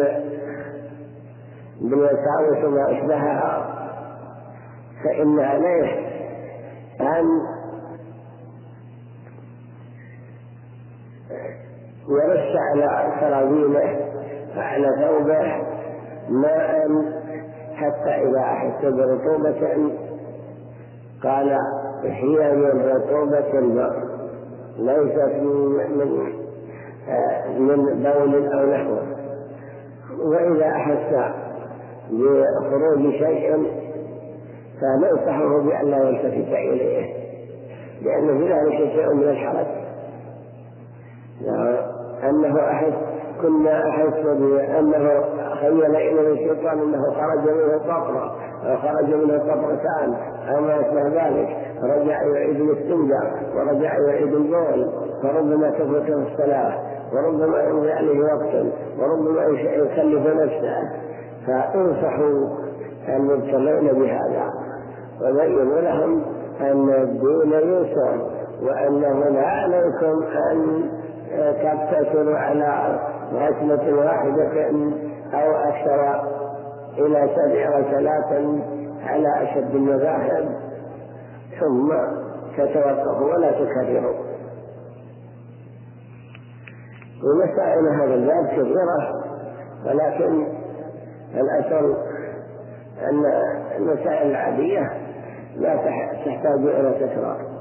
بالوساوس وما أشبهها، فإن عليه أن يرش على سراويله وعلى ثوبه ماء حتى إذا أحس برطوبة، قال: هي من رطوبة الماء، ليست من من بول أو نحوه. وإذا أحس بخروج شيء فننصحه بأن لا يلتفت إليه، لأن في ذلك شيء من الحرج. أنه أحس كنا أحس بأنه خيل إلى الشيطان أنه خرج منه قطرة أو خرج منه قطرتان أو ما أشبه ذلك، رجع يعيد الاستنجاء ورجع يعيد البول، فربما تفوته الصلاة، وربما يمضي عليه وقت، وربما يكلف نفسه. فانصحوا المبتلين بهذا وبينوا لهم أن الدين يسر، وأنه لا عليكم أن تقتصروا على غسلة واحدة أو أكثر إلى سبع غسلات على أشد المذاهب، ثم تتوقفوا ولا تكرروا. ومسائل هذا الباب كثيرة، ولكن الأصل أن المسائل العادية لا تحتاج إلى تكرار.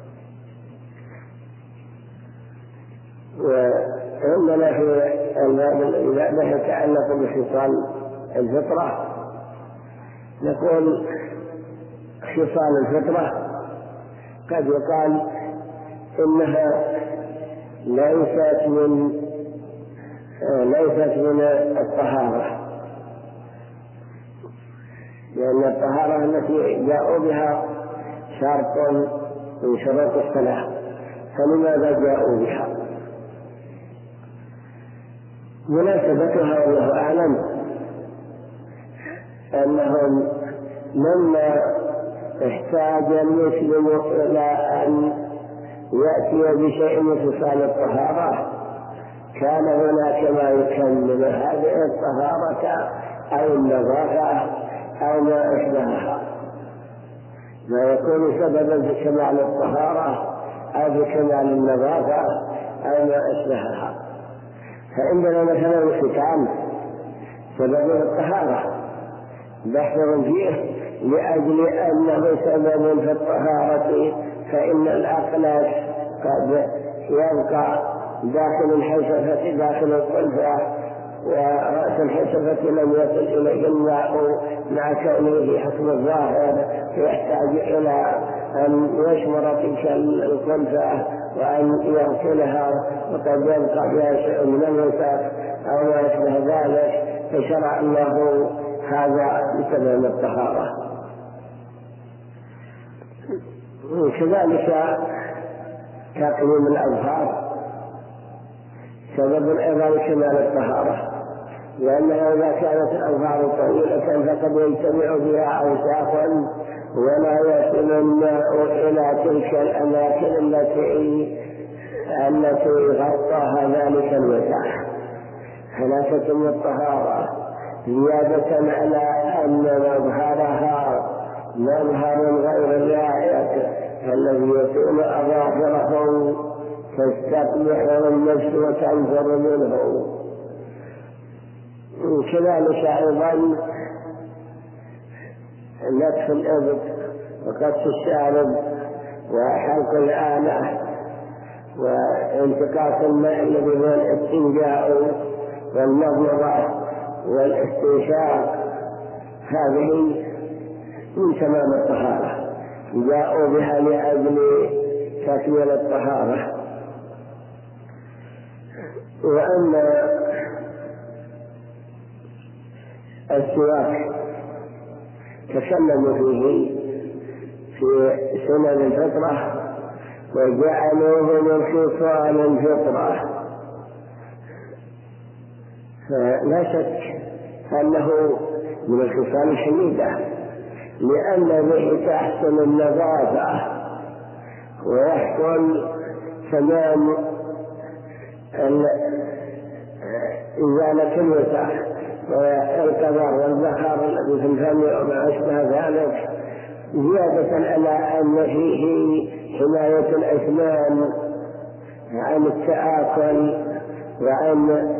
وعندنا في الباب الذي يتعلق بخصال الفطرة نقول: خصال الفطرة قد يقال إنها ليست من ليست من الطهارة، لأن الطهارة التي جاءوا بها شرط من شروط الصلاة، فلماذا جاءوا بها؟ مناسبتها والله أعلم أنهم لما احتاج المسلم إلى أن يأتي بشيء من خصال الطهارة كان هناك ما يكمل هذه الطهارة أو النظافة أو ما أشبهها، ما يكون سببا في كمال الطهارة أو في كمال النظافة أو ما أشبهها. فعندنا مثلا الختان سبب الطهارة بحث فيه لأجل أنه سبب في الطهارة، فإن الأقلس قد يبقى داخل الحشفة داخل القلفة، ورأس الحشفة لم يصل إليه الماء مع كونه حسب الظاهر، يحتاج إلى أن يشمر تلك القلفة وأن يغسلها، وقد يبقى فيها شيء من الوسخ أو ما يشبه ذلك، فشرع الله هذا بسبب الطهارة. وكذلك تقليم الأظفار سبب أيضا كمال الطهارة، لأنها إذا كانت الأظفار طويلة فقد يجتمع بها أوساخ ولا يصل الماء إلى تلك الأماكن التي التي غطاها ذلك الوسخ، فلا تتم الطهارة، زيادة على أن مظهرها مظهر غير لائق الذي يكون أظافره تستقبح النفس وتنفر منه. كذلك أيضا نتف الإبط وقص الشارب وحلق الآلة وانتقاص الماء الذي هو الاستنجاء والمضمضة والاستنشاق، هذه من تمام الطهارة، جاءوا بها لأجل تكميل الطهارة. وأما السواك تكلموا فيه في سنن الفطرة وجعلوه من خصال الفطرة، فلا شك أنه من الخصال الحميدة، لأن به تحسن النظافة ويحصل تمام إزالة الوسخ والقذر والبخار الذي في الفم وما أشبه ذلك، زيادة على أن فيه حماية الأسنان عن التآكل وعن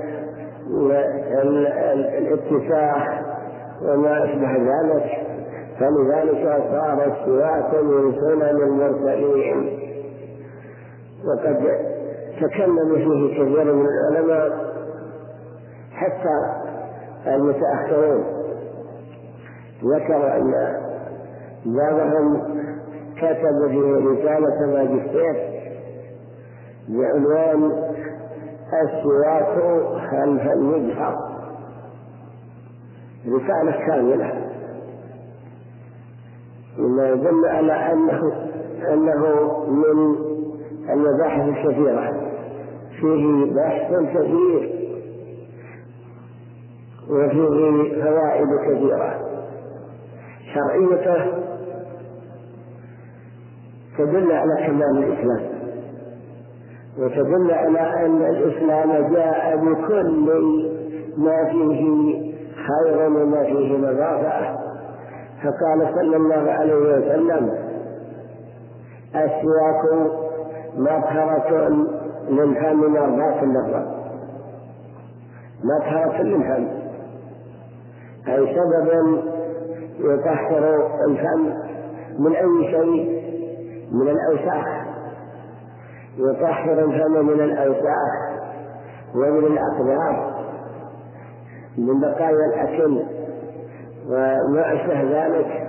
الاتساخ وما أشبه ذلك، فلذلك صار السواك من سنن المرسلين. وقد تكلم فيه كثير من العلماء حتى المتأخرون، ذكر أن بعضهم كتب في رسالة ماجستير بعنوان السواك خلف المجهر، رسالة كاملة، مما يدل على أنه أنه من المباحث الكثيرة، فيه بحث كثير وفيه فوائد كثيرة. شرعيته تدل على كمال الإسلام، وتدل على أن الإسلام جاء بكل ما فيه خير وما فيه نظافة، فقال صلى الله عليه وسلم: السواك مطهرة للفم مرضاة للرب، مطهرة للفم أي سبب يطهر الفم من أي شيء من الأوساخ، يطهر الفم من الأوساخ ومن الأقذار من بقايا الأكل وما أشبه ذلك،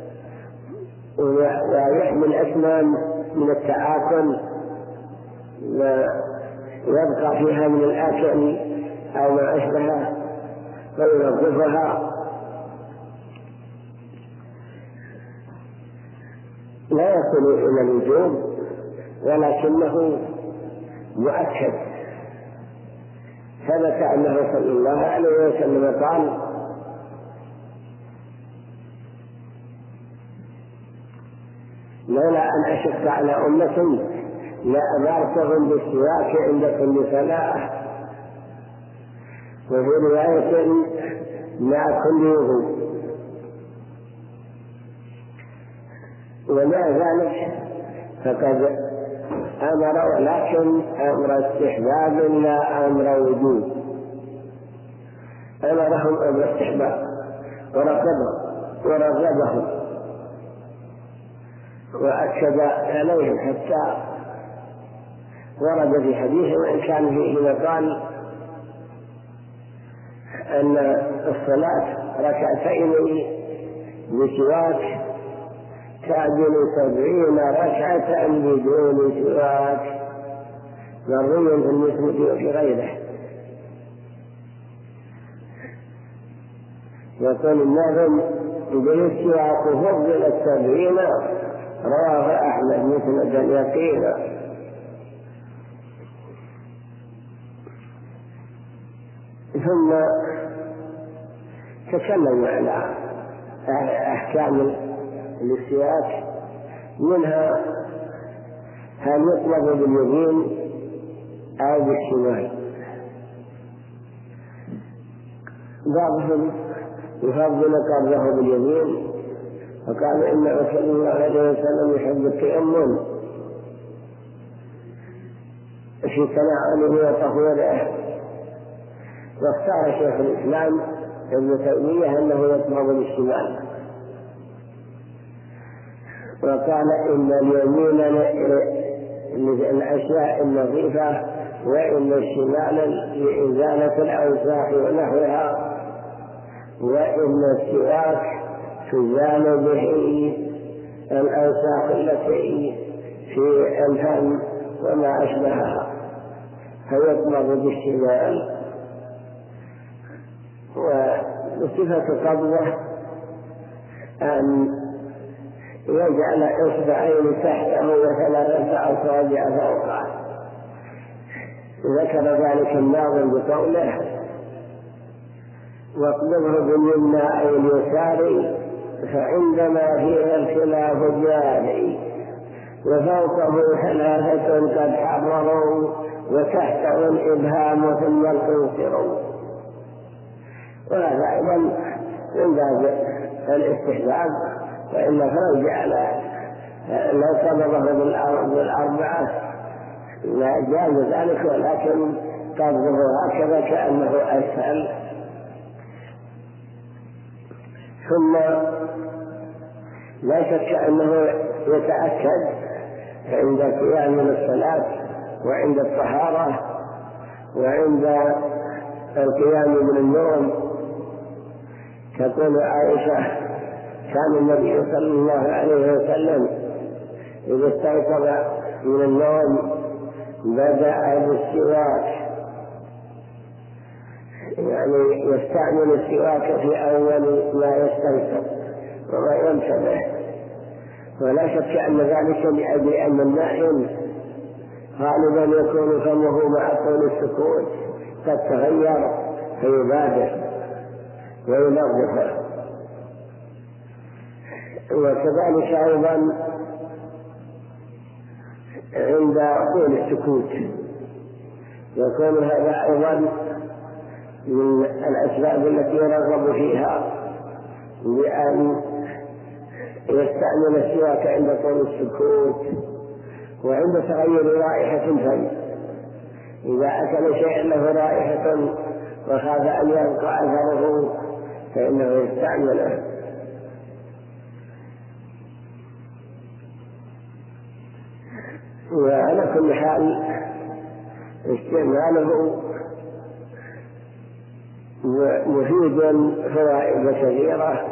ويحمي الأسنان من التآكل ويبقى فيها من الآكل أو ما أشبهه وينظفها. لا يصل إلى الوجوب ولكنه مؤكد، ثبت أنه صلى الله عليه وسلم قال: لولا أن أشق على أمة لأمرتهم بالسواك عند كل صلاة، وفي رواية مع كل وضوء. ومع ذلك فقد أمر، ولكن أمر استحباب لا أمر وجوب، أمرهم بالاستحباب ورغبهم ورغبهم وأكد عليهم، حتى ورد في حديث وإن كان فيه مقال أن الصلاة ركعتين بسواك تعدل سبعين ركعة بدون سواك، مروي في المسند وفي غيره. يقول الناظم بالسواك فضل السبعين، رواه أحمد مسند يقينا. ثم تكلم على أحكام السواك، منها هل يطلب باليمين أو بالشمال. بعضهم يفضل قبله باليمين، وقال إنه صلى الله عليه وسلم يحب التيمم في تناوله وطهوره. واختار شيخ الإسلام ابن تيمية أنه يطلب بالشمال، وقال إن اليمين الأشياء النظيفة، وإن الشمال لإزالة الأوساخ ونحوها، وإن السواك تزال به الأوساخ التي في الفم وما أشبهها، فيطلب بالشمال. وصفة قبضه أن يجعل إصبعين تحته وثلاثة أصابع فوقه. ذكر ذلك الناظم بقوله واقبضه باليمنى أو اليسار، فعندما فيها الخلاف جاري، وفوقه ثلاثة قد حرروا، وتحته الإبهام ثم الخنصر. وهذا أيضا من باب الاستحباب، وإلا فلو جعل لو قبضه بالأربعة لا جاز ذلك، ولكن قبضه هكذا كأنه أسهل. ثم لا شك أنه يتأكد عند القيام من الصلاة، وعند الطهارة، وعند القيام من النوم. تقول عائشة كان النبي صلى الله عليه وسلم إذا استيقظ من النوم بدأ بالسواك، يعني يستعمل السواك في أول ما يستيقظ وما ينتبه. ولا شك أن ذلك لأجل أن النائم غالبا يكون فمه مع طول السكوت قد تغير فيبادر وينظفه. وكذلك أيضا عند طول السكوت يكون هذا أيضا من الأسباب التي يرغب فيها، بأن يستعمل السواك عند طول السكوت وعند تغير رائحة الفم. إذا أكل شيئا له رائحة وخاف أن يبقى أثره فإنه يستعمله. وعلى كل حال استعماله مفيد فوائد كثيرة،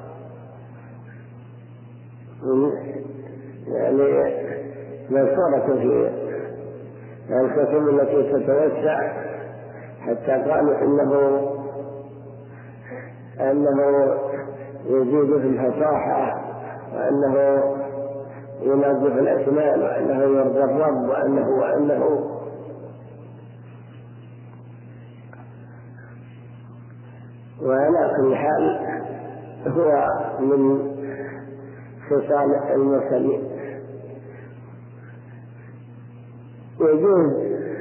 يعني مذكورة في الكتب التي تتوسع، حتى قالوا إنه أنه يزيد في الفصاحة، وأنه ينظف الأسنان، وأنه يرضى الرب، وأنه وأنه وعلى كل حال هو من خصال المرسلين. يجوز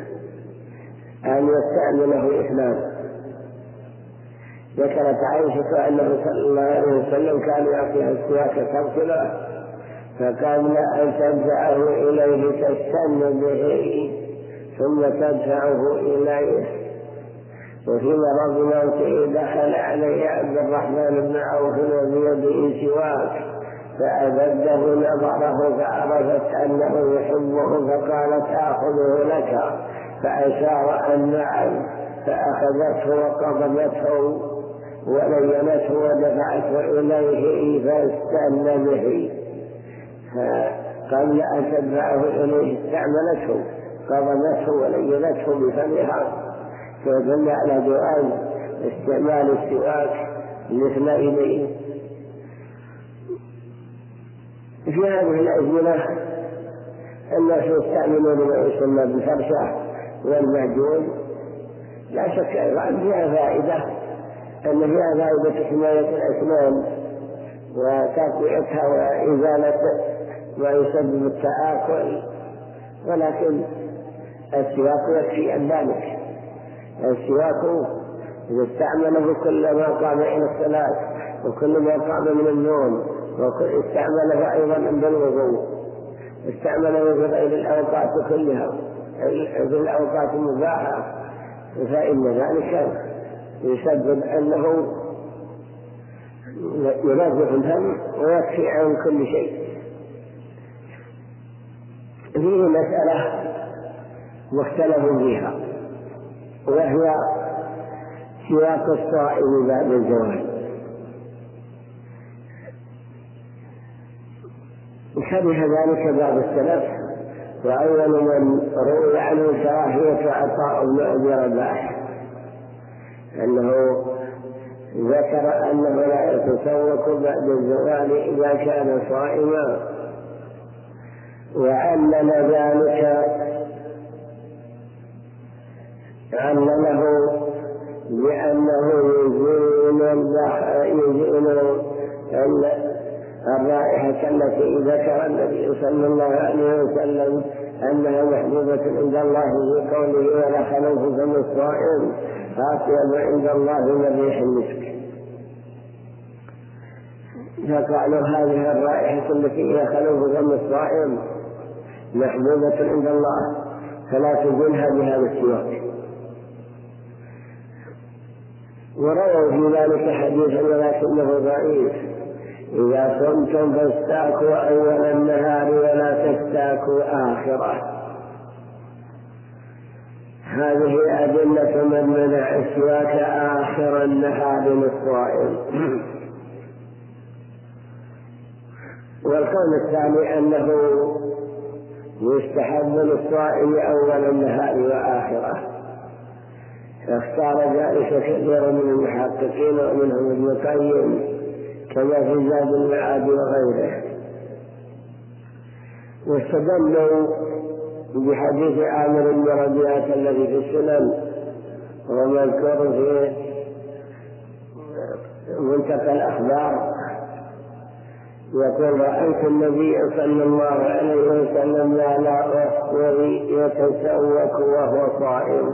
أن يستعمله إثنان. ذكرت عائشة أنه صلى الله عليه وسلم كان يعطيها السواك تغسله، فقبل أن تدفعه إليه تستن به ثم تدفعه إليه، وفي مرض موته دخل عليه عبد الرحمن بن عوف وبيده سواك فأبده نظره فعرفت أنه يحبه فقالت آخذه لك، فأشار أن نعم، فأخذته وقبضته ولينته ودفعته إليه فاستأن به، فقبل أن تدفعه إليه استعملته قبضته ولينته بفمها، فيدل على جواز استعمال السواك الاثنين. في هذه الأزمنة الناس يستعملون ما يسمى بالفرشة والمعجون، لا شك أيضا فيها فائدة، أن فيها فائدة حماية الأسنان وتقويتها وإزالة ما يسبب التآكل، ولكن السواك يكفي عن ذلك. السواك إذا استعمله كل ما قام إلى الصلاة وكل ما قام من النوم، واستعمله أيضا عند الوضوء، استعمله في غير الأوقات كلها في الأوقات المباحة، فإن ذلك يسبب أنه ينظف الفم ويكفي عن كل شيء. فيه مسألة مختلف فيها، وهي سواك الصائم بعد الزوال. شبه ذلك بعض السلف، وأول من روي عنه كراهية عطاء بن أبي رباح، أنه ذكر أنه لا يتسوق بعد الزوال إذا كان صائما، وعلل ذلك علله بأنه يزيل الرائحة التي ذكر النبي صلى الله عليه وسلم أنها محبوبة عند الله في قوله ولا خلوف فم الصائم أطيب عند الله من ريح المسك، فقالوا هذه الرائحة التي هي خلوف فم الصائم محبوبة عند الله فلا تزيلها بهذا السواك. ورووا في ذلك حديثا ولكنه ضعيف: إذا صمتم فاستاكوا أول النهار ولا تستاكوا آخره. هذه أدلة من منع السواك آخر النهار للصائم. والقول الثاني أنه يستحب للصائم أول النهار وآخره، اختار ذلك كثير من المحققين ومنهم ابن القيم كما في زاد المعاد وغيره. واستدلوا بحديث عامر بن ربيعة الذي في السنن ومذكور في منتقى الأخبار، يقول: رأيت النبي صلى الله عليه وسلم لا أخبري يتسوق وهو صائم.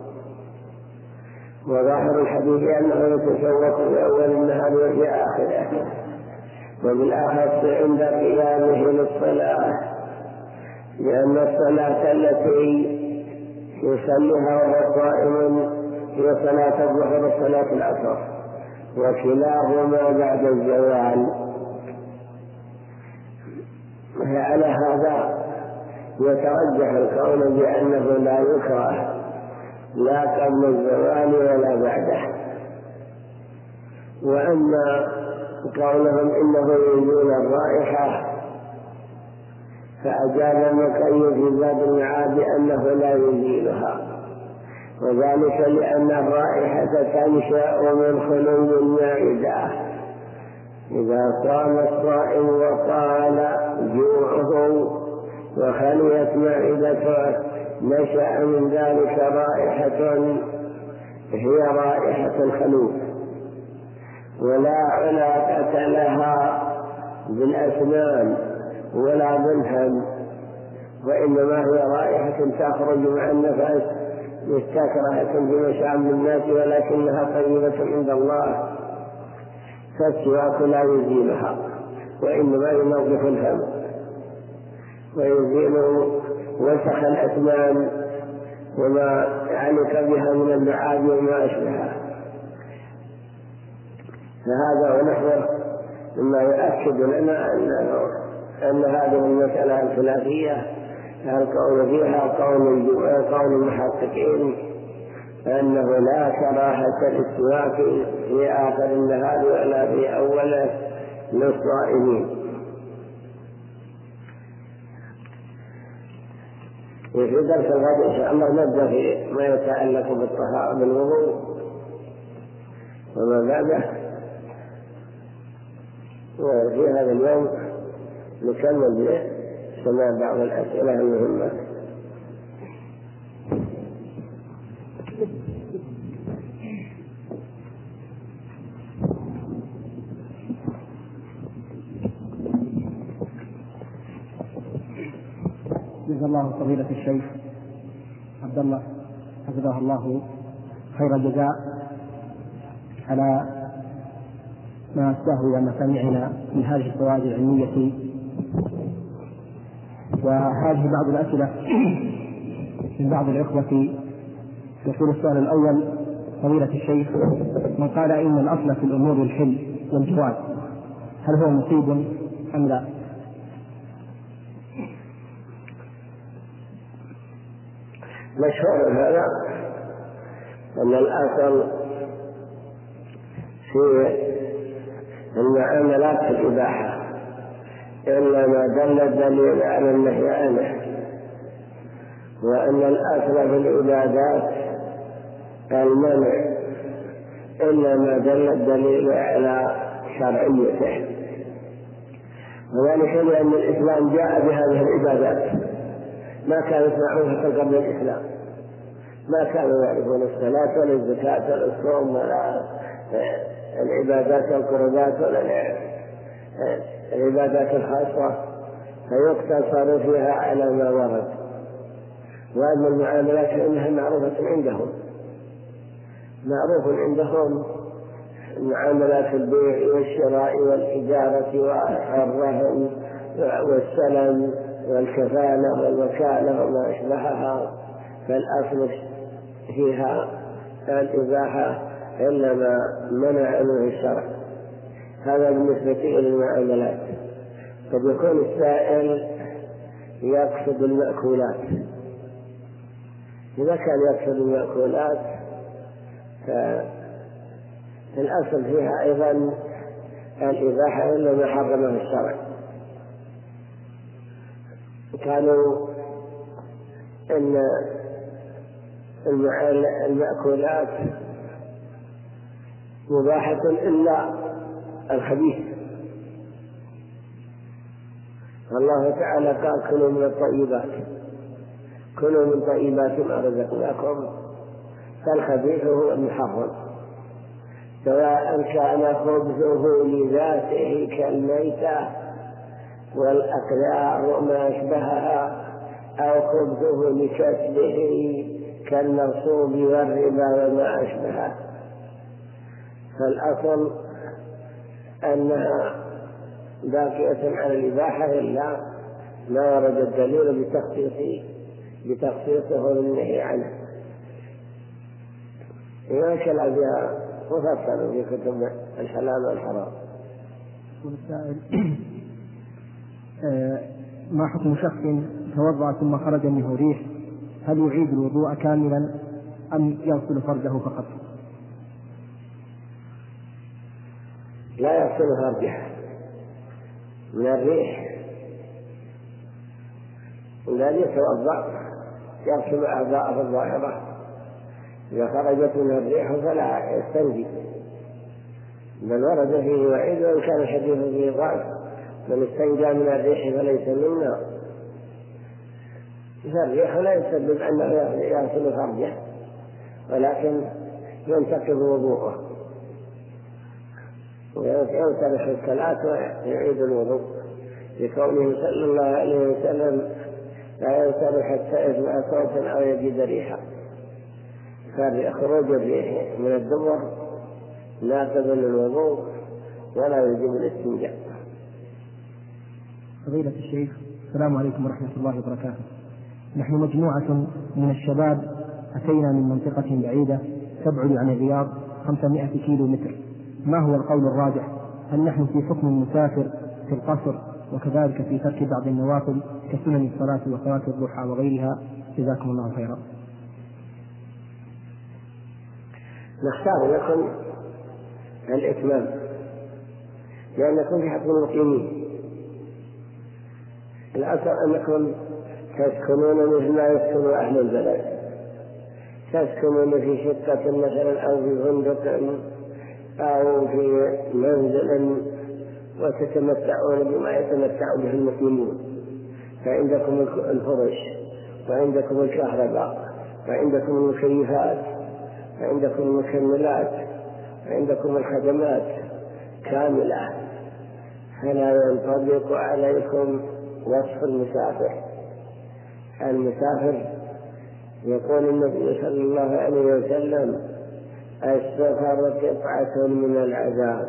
وظاهر الحديث أنه يتسوق في أول النهار وفي آخره، وبالأخص عند قيامه للصلاة، لأن الصلاة التي يصليها وهو صائم هي صلاة الظهر وصلاة العصر، وكلاهما بعد الزوال. على هذا يترجح القول بأنه لا يكره لا قبل الزوال ولا بعده. وأما قولهم إنه يزيل الرائحة فأجاب المقيد في زاد المعاد أنه لا يزيلها، وذلك لأن الرائحة تنشأ من خلو المعدة. إذا صام الصائم وطال جوعه وخليت معدته نشأ من ذلك رائحة هي رائحة الخلوف، ولا علاقة لها بالأسنان ولا بالفم، وإنما هي رائحة تخرج مع النفس مستكرهة في مشام الناس ولكنها طيبة عند الله، فالسواك لا يزيلها وإنما ينظف الفم ويزيل وسخ الأسنان وما علق بها من اللعاب وما أشبهها. فهذا ونحوه مما يؤكد لنا أن, أن هذه المسألة الخلافية القول فيها قول قول المحققين أنه لا كراهة السواك في آخر النهار ولا في أوله للصائمين. وفي درس الغد إن شاء الله نبدأ في ما يتعلق بالطهارة بالوضوء وما بعده، وفي هذا اليوم نكمل بسماع بعض الأسئلة المهمة. جزا الله فضيلة الشيخ عبد الله حفظه الله خير الجزاء على ما استهوي مسامعنا من هذه الفوائد العلمية. وهذه بعض الأسئلة من بعض الإخوة. يقول السؤال الأول: فضيلة الشيخ، من قال إن الأصل في الأمور الحل والجواز هل هو مصيب أم لا؟ مشهور هذا أن الأصل في المعاملات في الإباحة إلا ما دل الدليل على النهي عنه، وأن الأصل في العبادات المنع إلا ما دل الدليل على شرعيته، وذلك لأن الإسلام جاء بهذه العبادات ما كانت معروفة قبل الإسلام، ما كانوا يعرفون الصلاة ولا الزكاة ولا الصوم ولا العبادات والقربات ولا العبادات الخاصة، فيقتصر فيها على ما ورد. وأما المعاملات فإنها معروفة عندهم، معروف عندهم معاملات البيع والشراء والإجارة والرهن والسلم والكفالة والوكالة وما أشبهها، فالأصل فيها الإباحة إلا ما منع منه الشرع. هذا بالنسبة إلى المعاملات. قد يكون السائل يقصد المأكولات، إذا كان يقصد المأكولات فالأصل فيها أيضا الإباحة إلا ما حرمه الشرع. كانوا إن المأكولات مباحة إلا الخبيث، الله تعالى قال: كلوا من الطيبات، كلوا من طيبات ما رزقناكم، فالخبيث هو المحرم، سواء كان خبزه لذاته كالميتة والأقذار وما أشبهها، أو خبزه لكسبه كالنصوب والربا وما أشبهه. فالأصل أنها باقية على الإباحة إلا ما ورد الدليل بتخصيصه بتخصيصه بالنهي عنه. إذا كان بها مفصل في كتب الحلال والحرام. ما حكم شخص توضأ ثم خرج منه ريح، هل يعيد الوضوء كاملا أم يغسل فرجه فقط؟ لا يغسل فرجه من الريح، الذي يتوضأ يغسل أعضاءه الظاهرة، إذا خرجت من الريح فلا يستنجي، بل ورد فيه وعيد وإن كان الحديث فيه ضعف: من استنجى من الريح فليس منا. فالريح لا يسبب أنه يغسل فرجه، ولكن ينتقض وضوءه وينترك الصلاة ويعيد الوضوء، لقوله صلى الله عليه وسلم: لا ينترك حتى يسمع صوتا أو يجد ريحا. فخروج الريح من الدبر ناقض للوضوء ولا يجب الاستنجاء. فضيلة الشيخ، السلام عليكم ورحمة الله وبركاته. نحن مجموعة من الشباب أتينا من منطقة بعيدة تبعد عن الرياض خمسمائة كيلو متر، ما هو القول الراجح؟ هل نحن في حكم المسافر في القصر وكذلك في ترك بعض النوافل كسنن الصلاة وصلاة الضحى وغيرها؟ جزاكم الله خيرا. نختار لكم الإتمام لأنكم في حكم المقيمين. الأصل أنكم تسكنون مثل ما يسكن أهل البلد، تسكنون في شقة مثلا أو في فندق أو في منزل وتتمتعون بما يتمتع به المسلمون، فعندكم الفرش وعندكم الكهرباء وعندكم المكيفات وعندكم المكملات وعندكم الخدمات كاملة، فلا ينطبق عليكم وصف المسافر. المسافر يقول النبي صلى الله عليه وسلم: السفر قطعة من العذاب.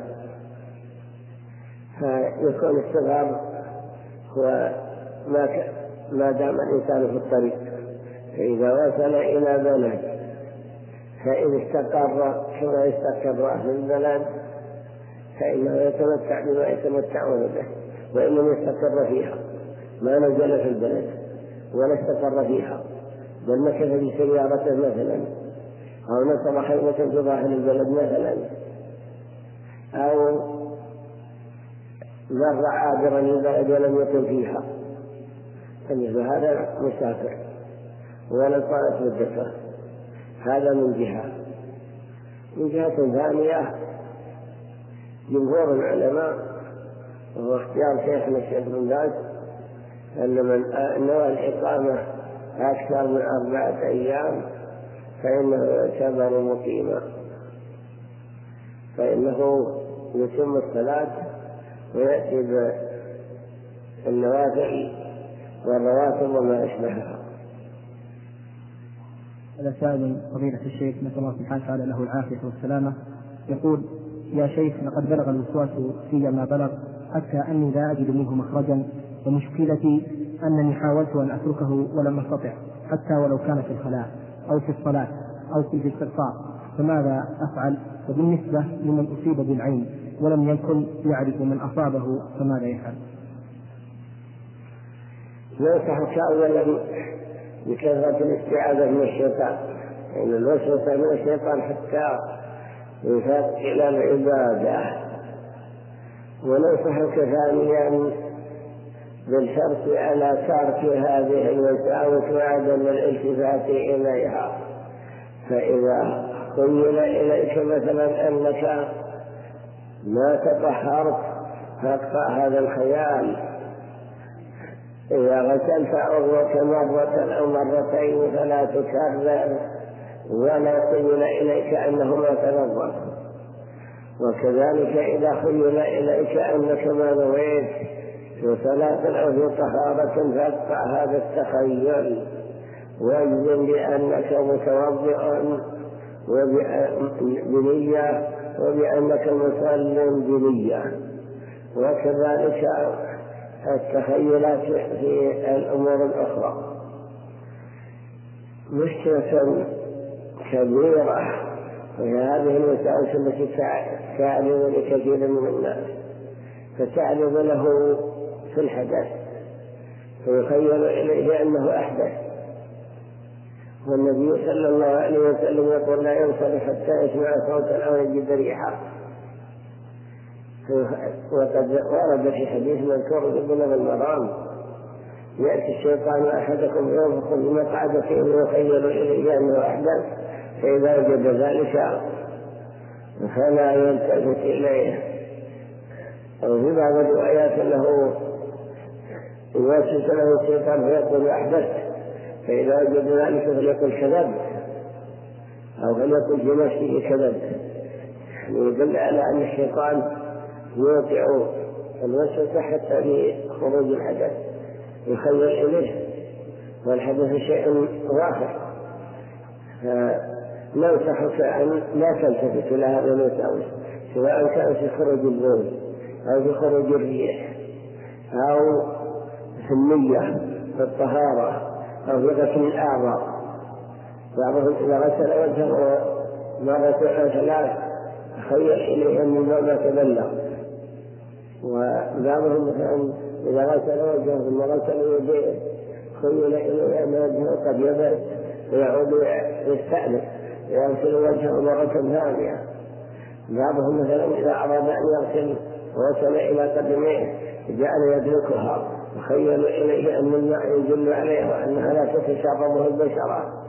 فيكون السفر هو ما, ك... ما دام الإنسان في الطريق، فإذا وصل إلى بلد فإن استقر كما يستقر أهل البلد فإنه يتمتع بما يتمتعون به، وإن لم يستقر فيها ما نزل في البلد ولا استقر فيها بل مكث في سيارته مثلا أو نصب خيمة في ظاهر البلد مثلا أو مر عابرا البلد ولم يكن فيها، فمثل هذا مسافر ولا طالت مدته. هذا من جهة. من جهة ثانية جمهور العلماء وهو اختيار شيخنا الشيخ بن باز أن من نوى الإقامة أكثر من أربعة أيام فإنه يعتبر مقيما، فإنه يتم الصلاة ويأتي بالنوافل والرواتب وما أشبهها. هذا سائل فضيلة الشيخ نسأل الله سبحانه وتعالى له العافية والسلامة، يقول: يا شيخ، لقد بلغ الوسواس في ما بلغ حتى أني لا أجد منه مخرجا، ومشكلتي أنني حاولت أن أتركه ولم أستطع حتى ولو كان في الخلاء أو في الصلاة أو في الاستغفار، فماذا أفعل؟ وبالنسبة لمن أصيب بالعين ولم يكن يعرف من أصابه فماذا يفعل؟ ننصحك أولا بكثرة الاستعاذة من الشيطان، لأن يعني الوسوسة من الشيطان حتى يفات إلى العبادة. وننصحك ثانيا بالحرص على ترك هذه الوساوس وعدم الالتفات إليها، فإذا خيل إليك مثلا أنك ما تطهرت فاقطع هذا الخيال. إذا غسلت عضوك مرة أو مرتين فلا تكرر ولا خيل إليك أنه ما تنظف. وكذلك إذا خيل إليك أنك ما نويت في صلاة أو في طهارة فاقطع هذا التخيل واجزم بأنك متوضئ بنية وبأنك مصل بنية. وكذلك التخيلات في الأمور الأخرى. مشكلة كبيرة وهي هذه الوساوس التي تعرض لكثير من الناس، فتعرض له في الحدث فيخيل إليه أنه أحدث، والنبي صلى الله عليه وسلم يقول: لا ينصرف حتى يسمع صوتا أو يجد ريحا. وقد ورد في حديث مذكور في بلوغ المرام: يأتي الشيطان أحدكم ينفخ بمقعدته ويخيل إليه أنه أحدث، فإذا وجد ذلك فلا يلتفت إليه. وفي بعض الروايات أنه يوسوس له الشيطان فيقول أحدث، فإذا وجد ذلك فليقل كذبت أو فليقل في نفسه كذبت. يدل على أن الشيطان يوقع الوسوسة حتى في خروج الحدث يخيل إليه، والحدث شيء ظاهر. فننصحك أن لا تلتفت إلى هذا الوساوس، سواء كان في خروج البول أو في خروج الريح أو في النية في الطهارة أو في غسل الأعضاء بعضهم إذا غسل وجهه مرة أو ثلاث تخيل إليه أن الماء تبلغ، وبعضهم مثلا إذا غسل وجهه ثم غسل يديه خيل إليه أن وجهه قد يبرد ويعود يستأنف يغسل وجهه مرة ثانية. بعضهم مثلا إذا أراد أن يغسل ووصل إلى قدميه جعل يدركها وخيل إليه أن الماء يجل عليه وأنها لا تتشربه البشرة